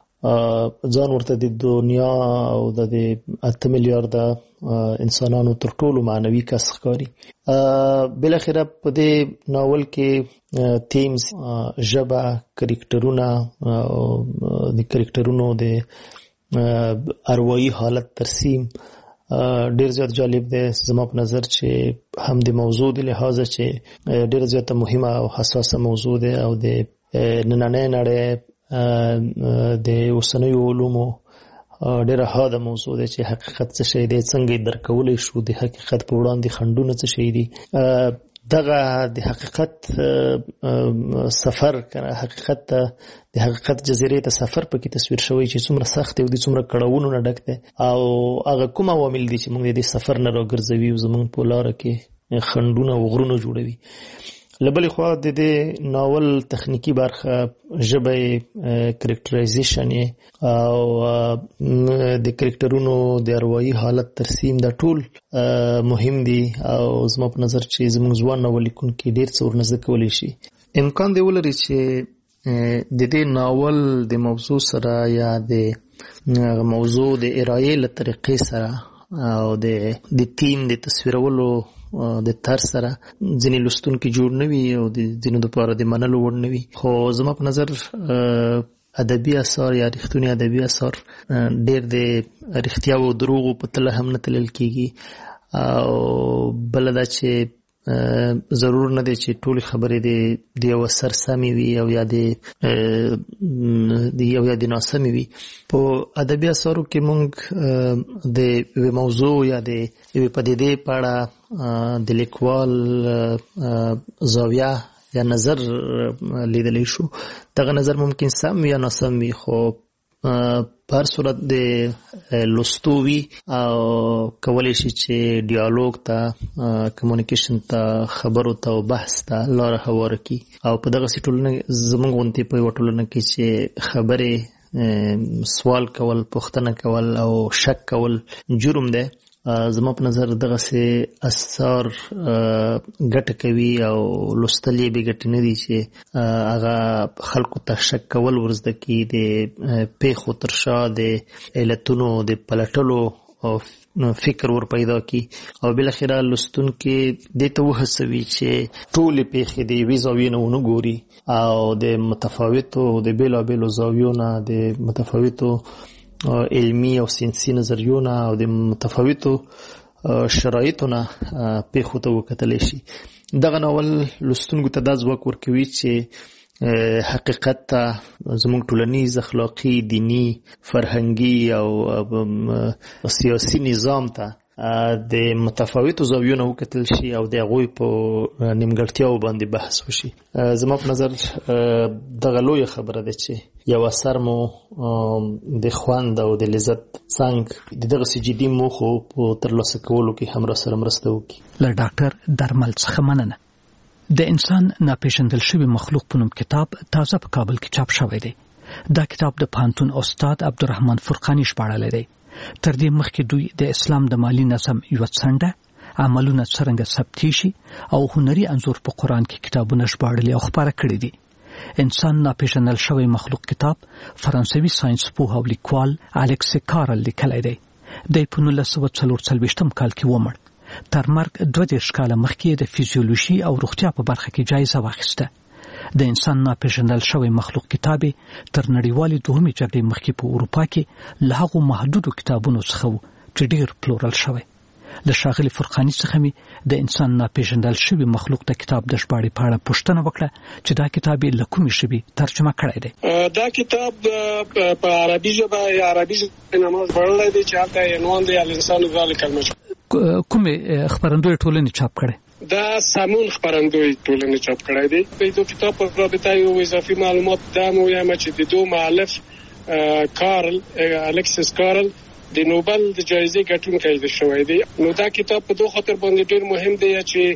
ځان ورته د دنیا او د 8 میلیارده انسانانو تر ټولو معنوي کس ښکاري. بالاخره په دې ناول کې تیمز، ژبه، کرکټرونه او د کرکټرونو د اروايي حالت ترسیم ډیر زیات جالب دی. زما په نظر چې هم د موضوع د لحاظه چې ډیر زیات مهمه او حساسه موضوع ده او د نننۍ نړۍ د اوسنیو علومو ډیره حاده موضوع ده چې حقیقت څه شی دی، څنګه یې درکولی شو، د حقیقت په وړاندې خنډونه څه شی دي. دغه د حقیقت سفر کنه، حقیقت ته د حقیقت جزیرې ته سفر پکې تصویر شوی چې څومره سخت دی او د څومره کړاوونو نه ډک دی او هغه کوم عوامل دي چې موږ د سفر نه راګرځوي او زموږ په لاره کې خنډونه او غرونه جوړوي. لبلې خوا د دې ناول تخنیکی برخه، ژبه، کرکټرایزیشن او د کرکټرونو د اروايي حالت ترسیم دا ټول مهم دي او زما په نظر چې زموږ ځوان ناول لیکونکي ډېر څه ورنه زده کولی شي. امکان دی ولري چې د دې ناول د موضوع سره یا د موضوع د ارایې له طریقې سره او د تیم د تصویرولو د طرز سره ځینې لوستونکي جوړ نه وي او د ځینو دپاره د منلو وړ نه وي، خو زما په نظر ادبي اثار یا رښتونی ادبي اثار ډېر د رښتیاو او دروغو په تله هم نه تلل کېږي او بله دا چې ضرور نه دی چې ټولې خبرې د یو اثر سمې وي او یا د ناسمې وي. په ادبي اثارو کې موږ د یوې موضوع یا د یوې پدیدې په اړه د لیکوال زاویه یا نظر لیدلی شو. دغه نظر ممکن سم یا ناسم وي، خو په هر صورت د لوستو وي او کولی شي چې ډیالوګ ته، کمیونیکیشن ته، خبرو ته او بحث ته لاره هواره کړي او په دغسې ټولنه زموږ غوندې په یوه ټولنه کې چې خبرې سوال کول، پوښتنه کول او شک کول جرم دی، زما په نظر دغسې اثار ګټه کوي او لوستل یې بې ګټې نه دي چې هغه خلکو ته شک کول ورزده کړي، د پیښو تر شا د علتونو د پلټلو فکر ور پیدا کړي او بالاخره لوستونکي دې ته وهڅوي چې ټولې پیښې د یوې زاویې نه ونه ګوري او د متفاوتو د بېلابېلو زاویو نه، د متفاوتو علمی او ساینسي نظریونه او د متفاوتو شرایطو نه پیښو ته وکتلی شي. دغه ناول لوستونکو ته دا ځواک ورکوي چې حقیقت ته، زموږ ټولنیز، اخلاقي، دینی، فرهنګي او سیاسي نظام ته د متفاوتو زاویو نه وکتل شي او د هغوی په نیمګړتیاو باندې بحث وشي. زما په نظر دغه لویه خبره ده چې یو اثر مو د خوند او د لذت څنګ د دغسې جدي موخو په ترلاسه کولو کې هم راسره مرسته وکړي. له ډاکټر درمل څخه مننه. د انسان ناپېژندل شوي مخلوق په نوم کتاب تازه په کابل کې چاپ شوی دی. دا کتاب د پوهنتون استاد عبدالرحمن فرقاني ژباړلی دی. تر دې مخکې دوی د اسلام د مالی نظم یوه څنډه، عملونه څرنګه ثبتې شي او هنري انځور په قرآن کې کتابونه ژباړلي او خپاره کړي دي. انسان ناپېژندل شوی مخلوق کتاب فرانسوي ساینس پوه او لیکوال الکس کارل لیکلی دی. دی په 1944 کال کې ومړ. تر مرګ 22 کاله مخکې د فیزیولوژي او روغتیا په برخه کې جایزه واخیسته. د انسان ناپېژندل شوی مخلوق کتاب تر نړیوالې دوهمې جګړې مخکې په اروپا کې له هغو محدودو کتابونو څخه و چې ډېر پلورل شوی. له ښاغلي فرقاني څخه مې د انسان ناپېژندل شوي مخلوق د کتاب د ژباړې په اړه پوښتنه وکړه چې دا کتاب یې له کومې ژبې ترجمه کړی دی. دا کتاب په عربي ژبه یا عربي ژبه ژباړلی دی چې هلته یې عنوان دی الانسان ذلک المجهول. کومې خپرندوی ټولنې چاپ کړی؟ دا سامون خپرندوی ټولنې چاپ کړی دی. د دې کتاب په رابطه یو اضافي معلومات دا مو وایم چې د دوه مؤلف کارل الکسیس کارل د نوبل د جایزې ګټونکی دی شوی دی. نو دا کتاب په دوه خاطر باندې ډېر مهم دی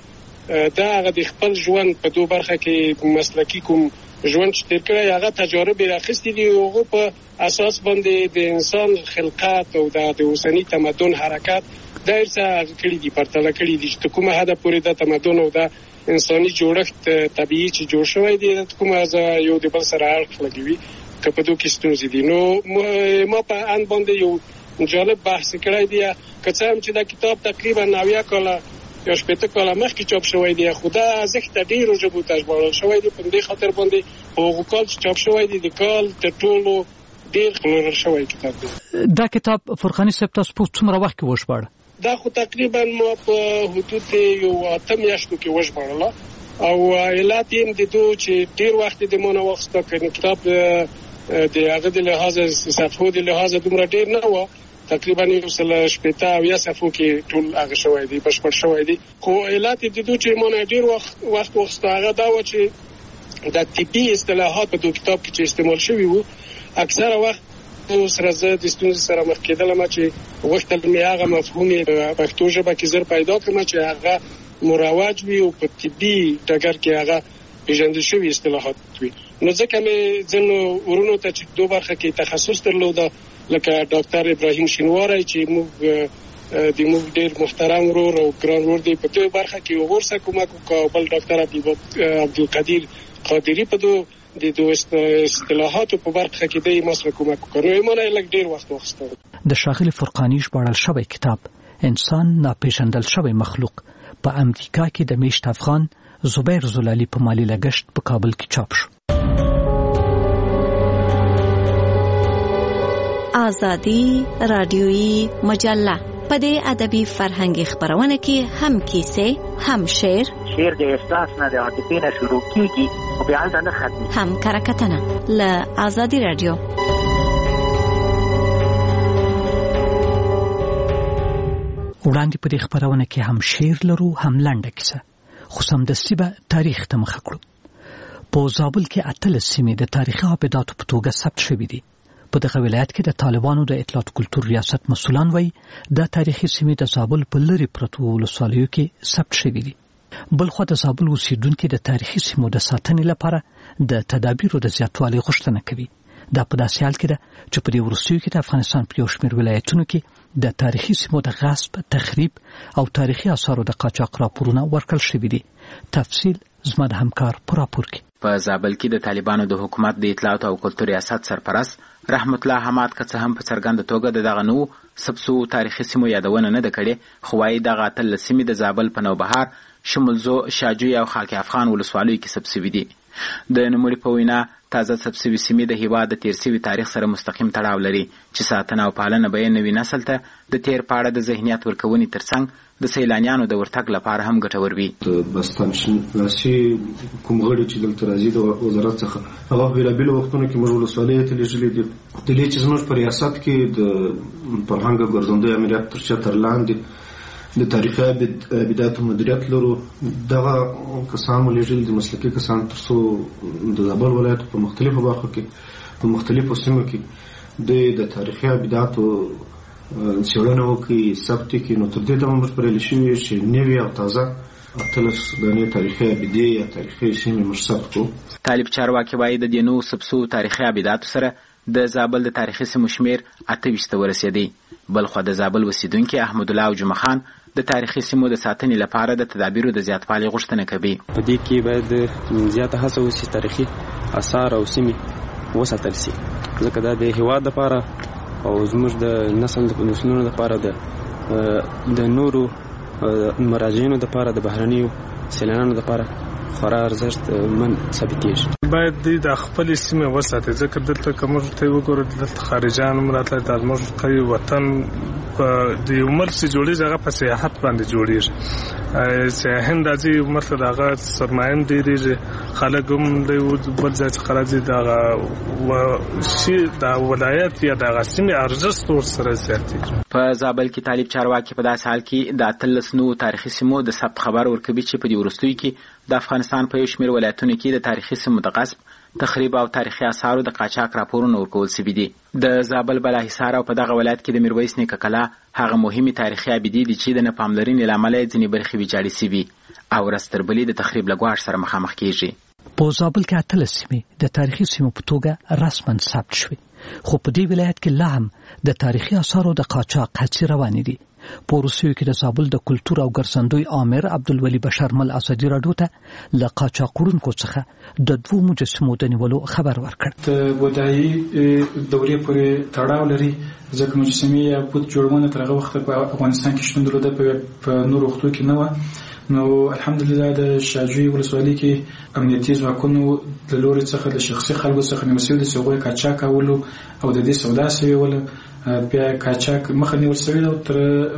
چې دا هغه د خپل ژوند په دوه برخه کې مسلکی کوم ژوند چې تیر کړی هغه تجارب راخستی دي او هغه په اساس باندې د انسان خلقات او د اوسنی تمدن حرکت ډېر څه کړی دي پرتله کړی دي چې کومه هدا پورې د تمدن او د انساني جوړښت طبيعي چې جوړ شوی دی کومه از یو د بل سره اړخ لګوي که په دوه کې ستونزې دي. نو ما په ان باندې یو جالب بحث کړی دی که څه هم چې دا کتاب تقریبا 90 کاله یا 80 کاله مخکې چاپ شوی دی خو دا ارزښت ډېرو ژبو ته ژباړل شوی دی. په دې خاطر باندې هغه کال چې چاپ شوی دی د کال تر ټولو ډېر پلورل شوی کتاب دی. دا کتاب فرقاني صاحب تاسو په څومره وخت کې وژباړه؟ دا خو تقریبا ما په حدود یو 8 میاشتو کې وژباړله او علت یې د دوه چې ډېر وخت د مونږ واخسته کړي کتاب د هغه د لحاظ صفحو د لحاظ دومره ډېر نه و تقریبا یو سل شپږ او یا صفحو کې ټول هغه شوی دی بشپړ شوی دی. خو علت د دوه چې مونږ ډېر وخت واخسته هغه دا و چې د طبي اصطلاحات په دوه کتاب کې چې استعمال شوی وو اکثره وخت سره زه د ستونزې سره مخ کېدلم چې وختل مې هغه مفهوم په پښتو ژبه کې زر پیدا کړم چې هغه مروج وي او په طبي ډګر کې هغه پیژندل شوی اصطلاحات وي. نو ځکه مې ځینو ورونو ته چې دوه برخه کې تخصص درلوده لکه ډاکټر ابراهیم شینواری چې موږ ډېر محترم ورور او ګران ورور دی په دې برخه کې ورسره کومک وکړ بل ډاکټر عبدالقدیر قادری په د اصطلاحاتو په برخه کې د مسله کومک وکړ. نو ایمانه لږ ډېر وخت واخیسته. د ښاغلي فرقاني ژباړل شوی کتاب انسان ناپېژندل شوی مخلوق په امریکا کې د میشت افغان زبیر زلالي په مالی لګښت په کابل کې چاپ شو. آزادی رادیویی مجله په دې ادبي فرهنګي خبرونه کې هم کیسې هم شعر د احساس نه د عاطفې نه شروع کیږي او بیا نه ختمي هم کرکټنه ل آزادی رادیو. وړاندې په دې خبرونه کې هم شعر لرو هم لنډه کیسه خو سمدستي به تاریخ ته مخه کړو. په زابل کې 18 سیمې د تاریخي ابداتو په توګه ثبت شوې دي. په دغه ولایت کې د طالبانو د اطلاعات کلتور ریاست مسؤلان وایي د تاریخي سیمې د زابل په لرې پرتو ولسوالیو کې ثبت شوې دي. بلخو د زابل اوسیدونکو د تاریخي سیمو د ساتنې لپاره د تدابیرو د زیاتوالي غوښتنه کوي. دا په داسې حال کې ده چې په دې وروستیو کې د افغانستان په یو شمېر ولایتونو کې د تاریخي سیمو د غصب، تخریب او تاریخي آثارو د قاچاق راپورونه ورکړل شوي دي. تفصیل زما د همکار په راپور کې. په زابل کې د طالبانو د حکومت د اطلاعات او کلتور ریاست سرپرست رحمت الله حماد که څه هم په څرګنده توګه د دغه نو سبسو تاریخي سیمو یادونه نه ده کړې خو وايي دغه 18 سیمې د زابل په نوبهار، شمولزو، شاجوی او خاک افغان ولسوالیو کې سبسوي دي. د نوموړي په وینا تازه سبسوي سیمې د هیواد د تیر سوي تاریخ سره مستقیم تړاو لري چې ساتنه او پالنه به یې نوي نسل ته د تیر په اړه د ذهنیت ورکونې ترڅنګ د سیلانیانو د ورتګ لپاره هم ګټور وي. بستان شناسي کوم غړي چې دلته راځي د وزارت څخه هغه بیلابیل وختونو کې موږ ولسوالیو ته لیږلي دي. د دې چې زموږ په ریاست کې د فرهنګ ګرځندوی امریت تر چتر لاندې د تاریخي ابداتو مدیریت لرو دغه کسان ولېږل د مسلکي کسان ترڅو د زابل ولایت په مختلفو برخو کې په مختلفو سیمو کې د تاریخي ابداتو څېړنه وکړي، ثبت کړي. نو تر دې دمه موږ بریالي شوي چې نوي او تازه 18 دانې تاریخي ابدې یا تاریخي سیمې موږ ثبت کړو. طالب چارواکي وایي د دې نو سبسو تاریخي ابداتو سره د زابل د تاریخي سیمو شمېر 28 ته ورسېدی. بلخو د زابل اوسیدونکي احمد الله او جمعه خان د تاریخي سیمو د ساتنې لپاره د تدابیرو د زیاتوالي غوښتنه کوي. په دې کې باید زیاته هڅه وشي تاریخي آثار او سیمې وساتل شي ځکه دا د هېواد لپاره او زموږ د نسلونو لپاره د نورو مراجعینو لپاره د بهرنیو سیلانیانو لپاره خورا ارزښت من ثابتېږي. باید د خپل سیمه وساتي ځکه دلته کوم ته وګورئ دلته خارجان مراتله د موږ کوي وطن په د عمر سي جوړیږي هغه په سیاحت باندې جوړیږي. سیاحین راځي عمر ته دغه سرمایه ډیریږي خلک هم د بل ځای څخه راځي دغه شي د ولایت یا د سیمه ارزښت ورسره زیاتېږي. په زابل کې طالب چارواکي په داسې حال کې د 13 نوو تاریخي سیمو د ثبت خبر ورکوي چې په دې وروستیو کې د افغانستان په یو شمېر ولایتونو کې د تاریخي سیمو د غصب، تخریب او تاریخي آثارو د قاچاق راپورونه ورکول شوي دي. د زابل بالاحصار او په دغه ولایت کې د میرویس نیکه کلا هغه مهمې تاریخي ابدې دي چې د نه پاملرنې له امله ځینې برخې ویجاړې شوي او ورځ تر بلې د تخریب له ګواښ سره مخامخ کېږي. په زابل کې 13 سیمې د تاریخي سیمو په توګه رسماً ثبت شوي، خو په دې ولایت کې لا هم د تاریخي آثارو د قاچاق هڅې روانې دي. په روسیو کې د زابل د کلتور او ګرځندوی آمر عبدالولي بشرمل اسدي راډیو ته له قاچاقونکو څخه د 2 مجسمو د نیولو خبر ورکړ. د بودایي دورې پورې تړاو لري ځکه مجسمې یا بت جوړونه تر هغه وخت په افغانستان کې شتون درلوده، په نور وختو کې نه و. نو الحمدلله د شاجوی ولسوالۍ کې امنیتي ځواکونو د لوري څخه د شخصي خلکو څخه نیول د سوغوي قاچاق کولو او د دې سودا سوي ول بیا قاچاق مخه نیول شوی او تر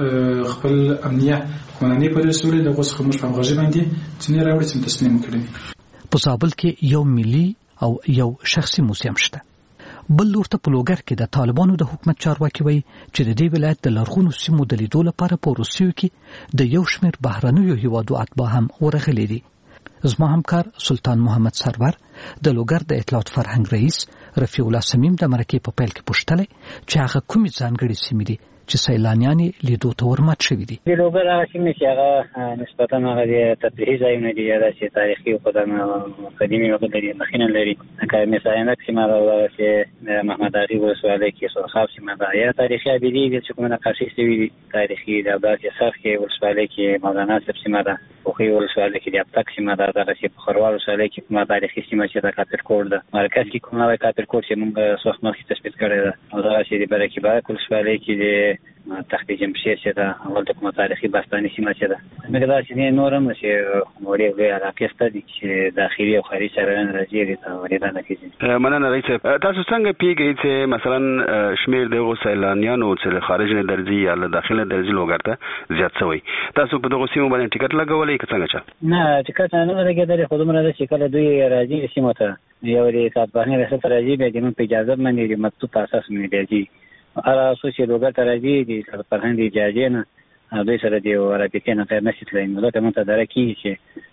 خپل امنیه قانوني پر رسول د غوښ خموش په غږی باندې څنګه راوړي چې تسلیم کړي. په زابل کې یو ملي او یو شخصي موزیم شته. بل لورته په لوګر کې د طالبانو د حکومت چارواکي وایي چې د دې ولایت د لرغونو سیمو د لیدو لپاره په روسیو کې د یو شمېر بهرنیو هیوادو اتباع هم ورغلي دي. زما همکار سلطان محمد سرور د لوګر د اطلاعات فرهنګ رئیس رفیع الله سمیم د مرکې په پیل کې پوښتنه چې هغه کومې ځانګړې سیمې دي چې سیلانیان لیدو ته ورمات شوي دي. د لوګر هغه سیمې چې هغه نسبتاً هغه د تفریحي ځایونه دي یا داسې تاریخي او قدیمي وګړي لري مخینه لري. لکه مثلا سیمه راوړل چې محمد علي ولسوالۍ کې سرخاب سیمه ده یا تاریخي ابدي دي چې کومه نقاشي شوي دي تاریخي د عباس یوسف کې ولسوالۍ کې مولانا صاحب سیمه ده او خو ولسوالۍ کې د ابتک سیمه ده دغه چې په خروار ولسوالۍ کې کومه تاریخي سیمه چې د کاپرکوټ ده مرکز کې کومه کاپرکوټ چې موږ څوخ مخکې تثبیت کړی ده او دغه چې د برکې باغ ولسوالۍ کې د تخت جمشید چې دا اول د کومه تاریخي باستاني سیمه چې ده مګر چې نورم چې موري له علاقه ستدي چې داخلي او خارجي سره راځي ته ورته نه کیږي. مننه رئیس. تاسو څنګه پیږئ چې مثلا شمیر د سیلانیانو چې خارج نه درځي یا له داخله درځي لوګرته زیات شوی، تاسو په دغه سیمه باندې ټیکټ لګولې که څنګه چا؟ نه ټیکټ نه لګیدل، خو دومره د شکل دوی راځي سیمه ته یو د ساتبانه رسټ راځي به د په اجازه باندې مکتوب اساس نه دی هر اساس چې لوګر ته راځي د فرهنګ اجازه نه دوی سره دی ورابطه نه کوي نشي تلای نو ته مونږ ته درکې چې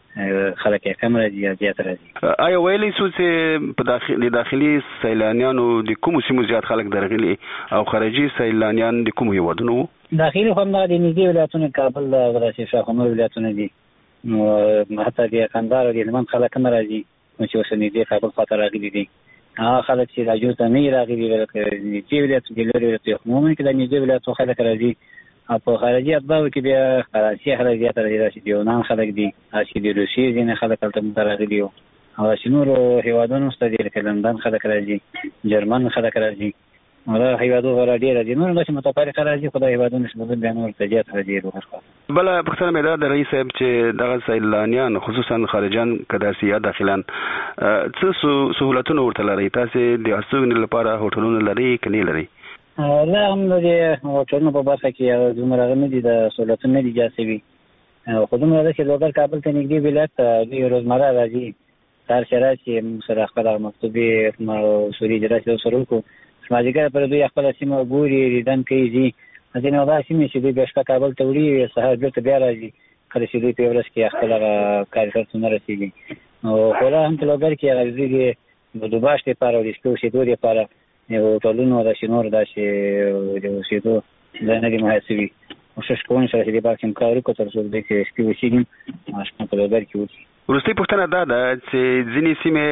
خلک یې کم راځي یا زیات راځي. آیا ویلې څه چې په داخلي سیلانیانو د کوم سیمو زیات خلک درغلي او خارجي سیلانیان د کوم هیوادونو؟ داخلي هم د نږدې ولایتونو کابل غراسي شاخمر ولایتونه دي نو حتی د کندهار د نمن خلک هم راځي چې وسنی دي کابل خاطر راغلي دي. خلک چې راځي ته نه راغلي ولکه نږدې ولایت کې لري ته عموما کې د نږدې ولایت خلک راځي او په خارجي اتباعو کې بیا فرانسې خلک زیات راځي چې یونان خلک دي چې د روسیې ځینې خلک هلته راغلي او چې نورو هیوادونو څخه دي لکه لندن خلک راځي، جرمن خلک راځي او دا هیوادو غواړي ډېر راځي نور داسې متفرق راځي خو د هیوادونو نسبت بیا نور ته زیات راځي. بله پوښتنه مې دا د رئیس صاحب چې دغه سیلانیان خصوصا خارجان که داسې یا داخلان څه سهولتونه ورته لرئ؟ تاسې د استوګنې لپاره هوټلونه لرئ که نه لرئ؟ لا هم د هوټلونو په برخه کې دومره نه دي د سهولتونه نه دي جا شوي خو دومره ده چې لوګر کابل ته نږدې ولایت دوی روزمره راځي سهار چې راشي موږ سره خپله مکتوبې اصولي اجراسي سره وکړو مازدیګر پر دوی خپله سیمه ګوري لیدن کوي ځي ځینې دا سیمې چې دوی بیا شپه کابل ته وړي سهار بېرته بیا راځي کله چې دوی په ورځ کې خپل کارکړتونه رسېږي نو خو لا هم په لوګر کې هغه دوی د دوباش لپاره او د شپې اوسېدو لپاره هوټلونو داسې نور داسې د اوسېدو ځای نه دي محاسبي کوشش کوم سره چې د باک امکان وکړو تر څو دوی کې شپې اوسېږي شپه په لوګر کې اوسي. وروستۍ پوښتنه دا ده چې ځینې سیمې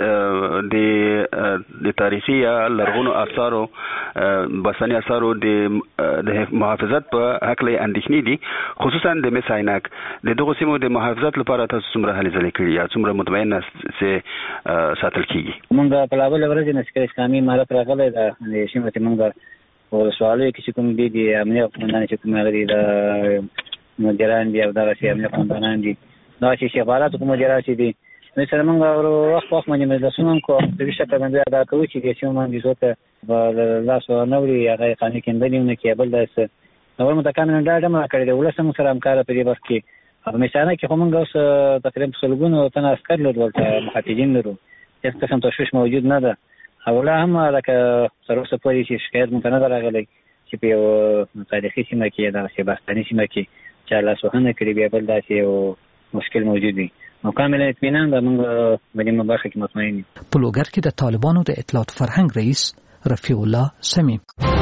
د تاریخي یا لرغونو آثارو باستاني آثارو د محافظت په هکله اندېښنې دي خصوصا د مس عینک د دغو سیمو د محافظت لپاره تاسو څومره هلې ځلې کړي یا څومره مطمئن چې ساتل کیږي؟ موږ په بلابل ورځ نسکر اسلامي امارت راغلی ده د سیمې چې موږ ولسوالۍ کې چې کوم دي د امنیت قومندان چې کوم غړي د مدیران دي او دغسې امنیه قومندانان دي دغسې استخباراتو کوم مدیران چې دي نو سره موږ وخت باندې مجلسونه هم کوو په دې شکل باندې ادا کوو چې د سیمو باندې څوک په لاس ونه وړي هغه قانوني کیندنې ونه کړي بل داسې نور متکامل ډاډه ما کړی دی ولس هم سره همکاره په دې وخت کې په مثانه کې خو موږ اوس تقریبا سلګونو تنه عسکر لرو دلته محافظین لرو هیڅ قسم تشویش موجود نه ده او لا هم لکه تر اوسه پورې چې شکایت مونږ ته نه ده راغلی چې په یو تاریخي سیمه کې دغسې باستاني سیمه کې چا لاسوهنه کړې بیا بل داسې یو مشکل موجود وي نو کامل اطمینان ده موږ په دې برخه کې مطمئن یو. په لوګر کې د طالبانو د اطلاعات فرهنګ رئیس رفیع الله سمیم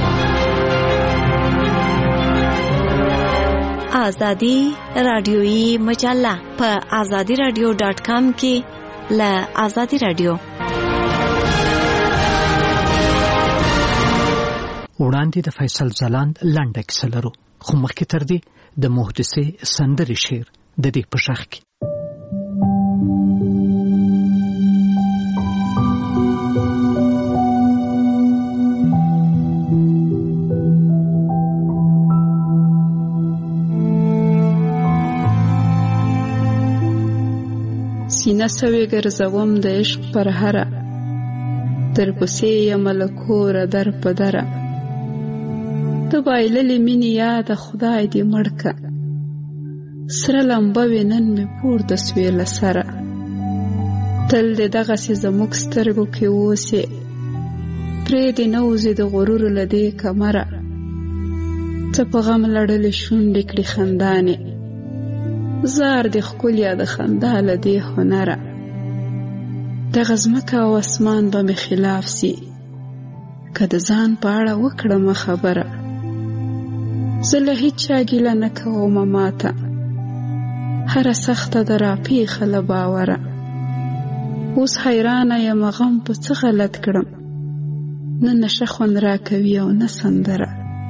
آزادی رادیویی مجله په azadiradio.com کې له آزادی رادیو وړاندې د فیصل ځلاند لنډه کیسه لرو خو مخکې تر دې د محدثې سندرې شعر د دې په شاخ کې سینه سوی ګرځوم د عشق پر هره در پسې یم له کوره در په دره ته بایللې مینې یاده خدای دې مړ که سره لمبه وې نن مې پورته سوې له سره تل دې دغسې زموږ سترګو کې اوسې پرېږدې نه وځې د غرور له دې کمره څه په غم لړلې شونډې کړي خندانې زار دې ښکلیا د خندا له دې هنره دغه ځمکه او اسمان به مې خلاف سي که د ځان په اړه وکړم خبره زه له هیچا ګیله نه کومه ماته هره سخته ده راپېښه له باوره اوس حیرانه یم غم په څه غلط کړم نه نشه خوند راکوي او نه سندره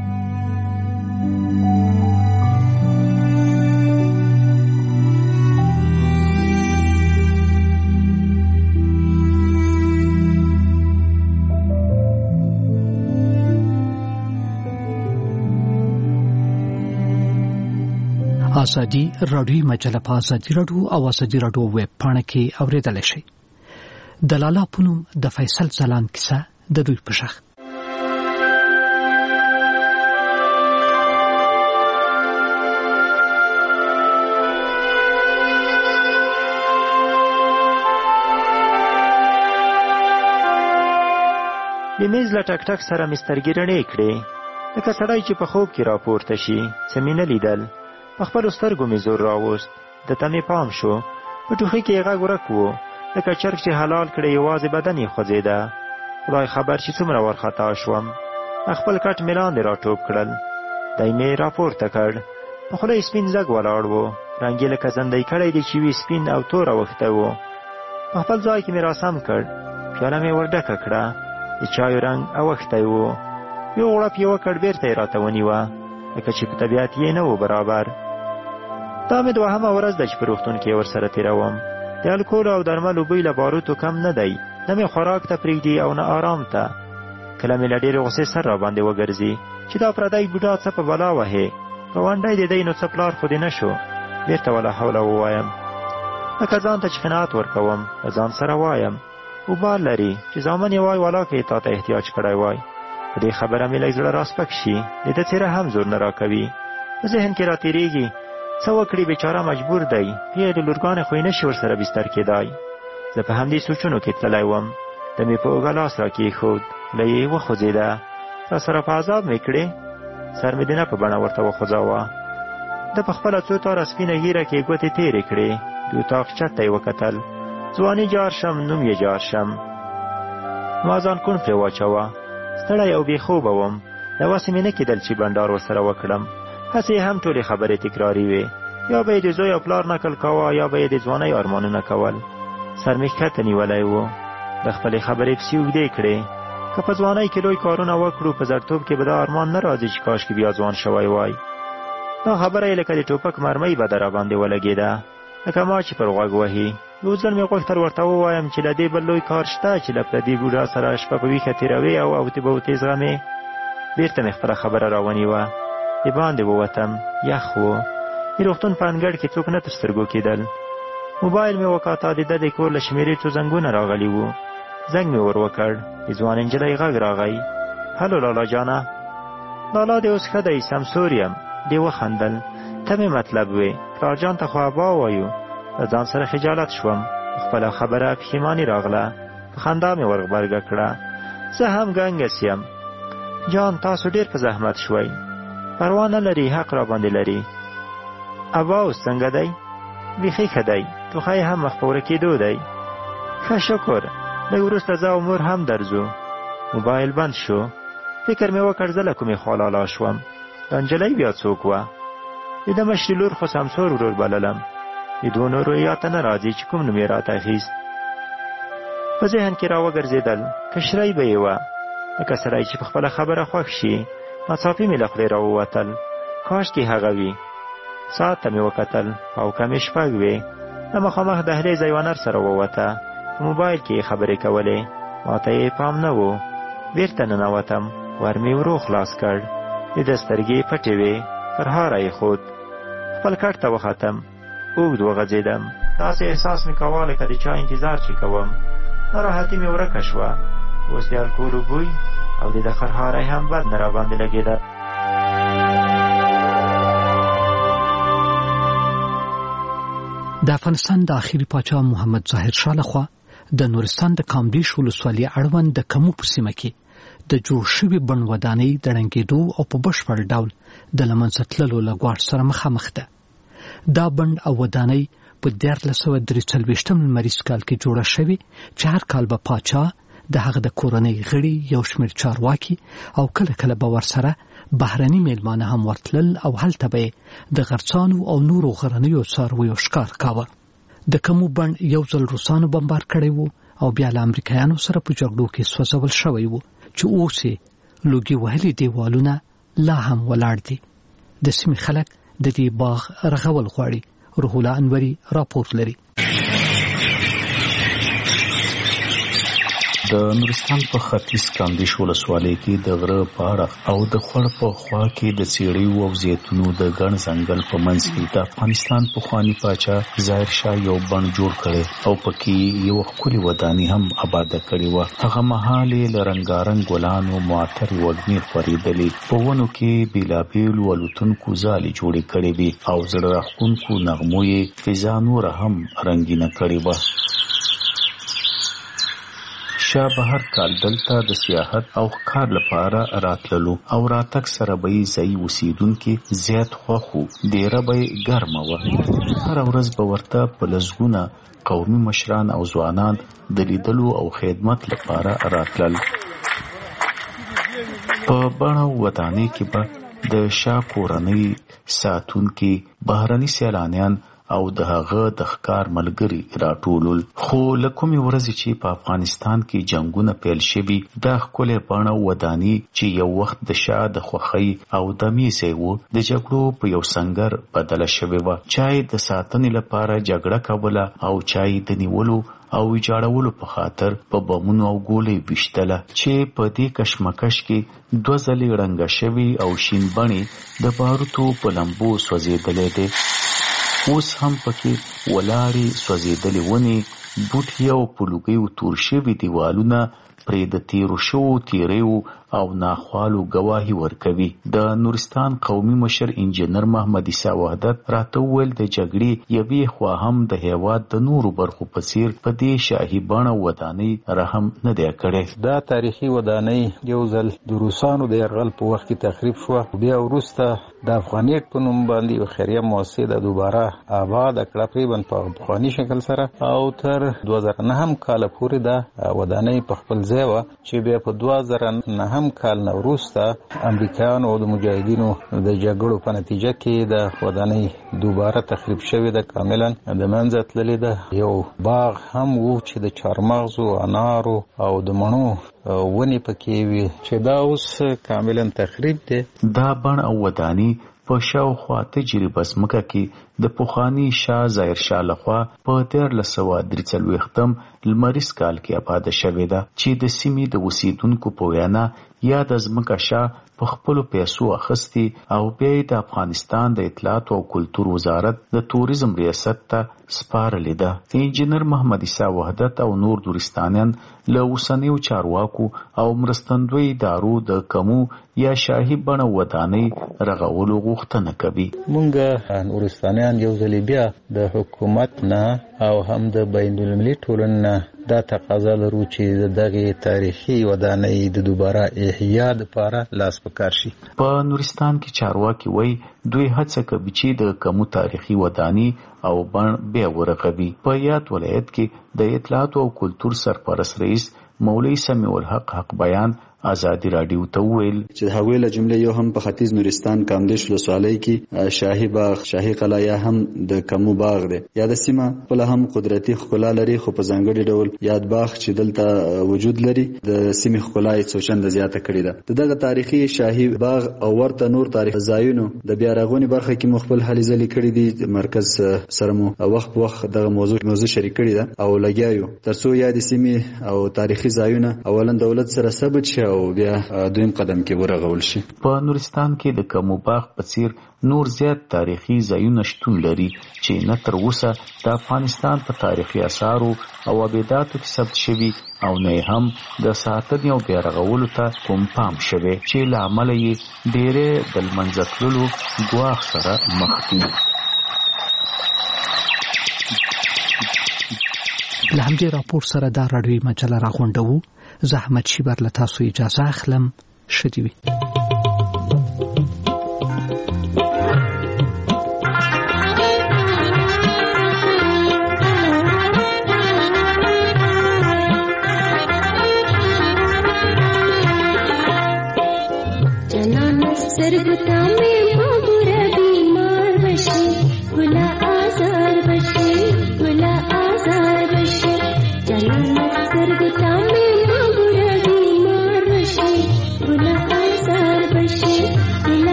آزادی رادیویی مجله په آزادی رادیو او آزادی رادیو ویب پاڼه کې اوریدل شي. د لالا پونم د فیصل ځلاند کیسه د دوی په شاخ. د میز له ټک ټک سره مې سترګې رڼې کړې لکه سړی چې په خوب کې راپورته شي څه مې نه لیدل. په خپلو سترګو مې زور راوست ده ته مې پام شو په ټوخي کې یې غږ ورک و لکه چرګ چې حلال کړی یوازې بدن یې خوځېده. خدای خبر چې څومره وارخطا شوم. خپل کټ مې لاندې راټوپ کړل. دی مې راپورته کړ. په خوله یې سپین زګ ولاړ و رنګ یې لکه زندۍ کړی دی چې وي سپین او تور اوښتی و. په خپل ځای کې مې راسم کړ. پیاله مې ورډکه کړه. د چایو رنګ اوښتی و. یو غړپ یې وکړ بېرته یې راته ونیوه لکه چې په طبیعت یې نه و برابر. دا مې دوهمه ورځ ده چې په روغتون کې ورسره تېروم. د الکولو او درملو بوی له باروتو کم نه دی. نه مې خوراک ته پرېږدي او نه آرام ته. کله مې له ډېرې غوسې سر راباندې وګرځي چې دا پردی بوډا څه په بلا وهې ګاونډی د دی نو څه پلار خو دې نه شو. بېرته ولا حوله ووایم لکه ځان ته چې قناعت ورکوم له ځان سره وایم وبال لري چې زامن یې وای ولا که یې تا ته احتیاج کړی وای. په دې خبره مې لږ زړه راسپک شي. د ده څېره هم زور نه راکوي. په ذهن کې راتېرېږي څه وکړي بیچاره مجبور دی. بیا د لورګانې خو یې نه شي ورسره بستر کېدای. زه په همدې سوچونو کې تللی وم. د مې په اوږه لاس را کېښود. له یې وخوځېده. را سره په عذاب مې کړې. سر مې د نه په بڼه ورته وخوځاوه. ده په خپله څو تاره سپینه ږیره کې ګوتې تېرې کړې. د اطاق چت ته یې وکتل. ځواني جار شم نوم یې جار شم. ما ځان کون پرې واچوه. ستړی او بې خوبه وم. داسې مې نه کېدل چې بنډار ورسره وکړم. هسې هم ټولې خبرې تکراري وې. یا به یې د زوی او پلار نکل کوه یا به یې د ځوانۍ ارمانونه کول. سر مې ښکته نیولی و. د خپلې خبرې پسې اوږدې کړې. که په ځوانۍ کې لوی کارونه وکړو په زړتوب کې به دا ارمان نه راځي چې کاشکې بیا ځوان شوی وای. دا خبره یې لکه د ټوپک مرمۍ به در راباندې ولګېده لکه ما چې پر غوږ وهي. یو ځل مې غوښتل ورته ووایم چې له دې بل لوی کار شته چې له پردي بوډا سره شپه په ویښه تېروې او اوتې بوتې زغمې. بېرته مې خپله خبره راونیوه. د باندې ووتم. یخ و. د روغتون په انګړ کې څوک نه تر سترګو کېدل. موبایل مې وکاته، د ده د کور له شمېرې څو زنګونه راغلي وو. زنګ مې ور وکړ، د ځوان نجلۍ غږ راغی: هلو لالا جانه. لالا دې اوس ښه دی؟ سمسور یم. دې وخندل: ته مې مطلب وې، پلار جان ته خو ابا وایو. له ځان سره خجالت شوم، خپله خبره پښیماني راغله. په خندا مې ور غبرګه کړه: زه هم ګنګس یم. جان تاسو ډېر په زحمت شوئ، پروا نه لري، حق را باندې لري. ابا اوس څنګه دی؟ بیخي ښه دی، ټوخی هم مخ په ورکېدو دی. ښه شکر، لږ وروسته زه او مور هم درځو. موبایل بند شو. فکر مې وکړ زه له کومې خوا لالا شوم. دا نجلۍ بیا څوک وه؟ د ده مشرې لور خو سمسور ورور بللم. د دوو نورو یاد ته نه راځي چې کوم نوم یې راته اخیست. په ذهن کې را وګرځېدل، کشرۍ به یې وه، لکه سړی چې په خپله خبره خوښ شي. ناڅاپي مې له خولې را ووتل: کاشکې هغه وي. ساعت ته مې وکتل، پاوکه مې 6 وې. له مخامخ دهلیزه یوه نر سره ووته، په موبایل کې یې خبرې کولې. ماته یې پام نه و. بېرته ننوتم، ور مې ورو خلاص کړ. د ده سترګې پټې وې، پر هاره یې ښود. خپل کټ ته وختم، اوږد وغځېدم. داسې احساس مې کوه لکه د چا انتظار چې کوم. ناراحتي مې ورکه شوه. اوس د الکولو بوی او د ده خرهاری هم بد نه راباندې لګېده. د افغانستان د آخري پاچا محمد ظاهر شاه لخوا د نورستان د کامدیش ولسوالۍ اړوند د کمو په سیمه کې د جوړ شوي بڼ ودانۍ د ړنګېدو او په بشپړ ډول د له منځه تللو له ګواښ سره مخامخ ده. دا بڼ او ودانۍ په 1343 لمریز کال کې جوړه شوې چې هر کال به پاچا د هغه د کورنۍ غړي، یو شمېر چارواکي او کله کله به ورسره بهرني میلمانه هم ورتلل او هلته به د غرڅانو او نورو غرنیو څارویو ښکار کاوه. د کمو بڼ یو ځل روسانو بمبار کړی و او بیا له امریکایانو سره په جګړو کې سوځول شوی و چې اوس یې لوګي وهلي دیوالونه لا هم ولاړ دي. د سیمې خلک د دې باغ رغول غواړي. روح الله انوري راپور لري. د نورستان په ختیځ کامدیش ولسوالۍ کې د غره په اړخ او د خوړ په خوا کې د څېړیو او زیتونو د ګڼ ځنګل په منځ کې د افغانستان پخواني پاچا ظاهر شاه یو بڼ جوړ کړی او پکې یو ښکلې ودانۍ هم آباده کړې وه. هغه مهال یې له رنګارنګ ګلانو معطرې وږمې خورېدلې. په ونو کې بېلابېلو الوتونکو ځالې جوړې کړې وې او زړه راښکونکو نغمو یې فضا نوره هم رنګینه کړې وه. شاه به هر کال دلته د سیاحت او ښکار لپاره راتللو او راتګ سره به یې ځایي اوسېدونکي زیات خوښ وو. ډېره به یې ګرمه وه. هره ورځ به ورته په لسګونه قومي مشران او ځوانان د لیدلو او خدمت لپاره راتلل. په بڼه ودانۍ کې به د شاه کورنۍ ساتونکي، بهرني سیلانیان او د هغه د ښکار ملګري راټولول. خو له کومې ورځې چې په افغانستان کې جنګونه پیل شوي، دا ښکلې بڼه ودانۍ چې یو وخت د شاه د خوښۍ او د میزې و، د جګړو په یو سنګر بدله شوې وه. چا یې د ساتنې لپاره جګړه کوله او چا یې د نیولو او ویجاړولو په خاطر په بمونو او ګولۍ ویشتله، چې په دې کشمکش کې 2 ځلې ړنګه شوي او شین بڼې د باروتو په لمبو سوځېدلې دي. اوس هم پکې ولاړې سوځېدلې ونې، بوټي او په لوګیو تور شوي دیوالونه پرې د تیرو شوو تیریو او ناخوالو ګواهي ورکوي. د نورستان قومي مشر انجینر محمد عیسی وحدت راته وویل د جګړې یوې خوا هم د هیواد د نورو برخو په څیر په دې شاهي بڼه ودانۍ رحم نه دی کړی. دا تاریخي ودانۍ یو ځل د روسانو د یرغل په وخت کې تخریب شوه، بیا وروسته د افغانیت په نوم باندې یو خیریه مؤسسه د دوباره آباد کړه تقریبا په پخواني شکل سره، او تر 2009 کال پورې دا ودانۍ په خپل ځای و چې بیا په 2009 کال نه وروسته امریکایانو او د مجاهدینو د جګړو په نتیجه کې د ودانۍ دوباره تخریب شوې ده، کاملا د منځه تللې ده. یو باغ هم وو چې د چارمغزو، انارو او د مڼو ونې پکې وي چې دا اوس کاملا تخریب دی. دا بڼ او ودانۍ په شاوخوا تجربه ځمکه کې د پخواني شاه ظاهر شاه لخوا په 1343 لمریز کال کې آباده شوې ده، چې د سیمې د اوسیدونکو په وینا یا د ځمکه شاه په خپلو پیسو اخیستي او بیا د افغانستان د اطلاعات او کلتور وزارت د توریزم ریاست ته سپارلې ده. انجینر محمد عیسی وحدت او نور نورستانیان له اوسنیو چارواکو او مرستندوی ادارو د کمو یا شاهي بڼه ودانۍ رغولو غوښتنه کوي. مونږ نورستانیان یو ځل بیا د حکومت نه او هم د بین المللي ټولنې نه دا تقاضا لرو چې دغه تاریخي ودانۍ د دوباره احیا لپاره لاس پکار شي. په نورستان کې چارواکي وایي دوی هڅه کوي چې د کمو تاریخي ودانۍ او بڼ بیا ورغوي. په یاد ولایت کې د اطلاعات او کلتور سرپرست رئیس مولوی سمیع الحق حق بیان آزادی رادیو ته ویل چې هغوی له جملې یو هم په ختیځ نورستان کامدیش ولسوالۍ کې شاهي باغ شاهي قلعه یا هم د کمو باغ دی. یا د سیمه خپل هم قدرتي ښکلا لري خو په ځانګړي ډول یاد باغ چې دلته وجود لري د سیمې ښکلا یې څو چنده زیاته کړې ده. دغه تاریخي شاهي باغ او ورته نور تاریخي ځایونو د بیا رغونې برخه کې مو خپل هلې ځلې کړې دي. مرکز سره مو وخت په وخت دغه موضوع شریک کړې ده او لګیا یو ترڅو یا د سیمې او تاریخي ځایونه اولا دولت سره ثبت شي او بیا دویم قدم کې ورغول شي. په نورستان کې د کمو باغ په څیر نور زیات تاریخي ځایونه شتون لري چې نه تر اوسه د افغانستان په تاریخي آثارو او ابداتو کې ثبت شوي او نه هم د ساتنې او بیا رغولو ته کوم پام شوی چې له امله یې ډېرې د لمنځه تللو ګواښ سره مخ دي. له همدې راپور سره دا راډیوي مجله راغونډوو. زه احمد شیبر له تاسو اجازه اخلم. ښه دې وي.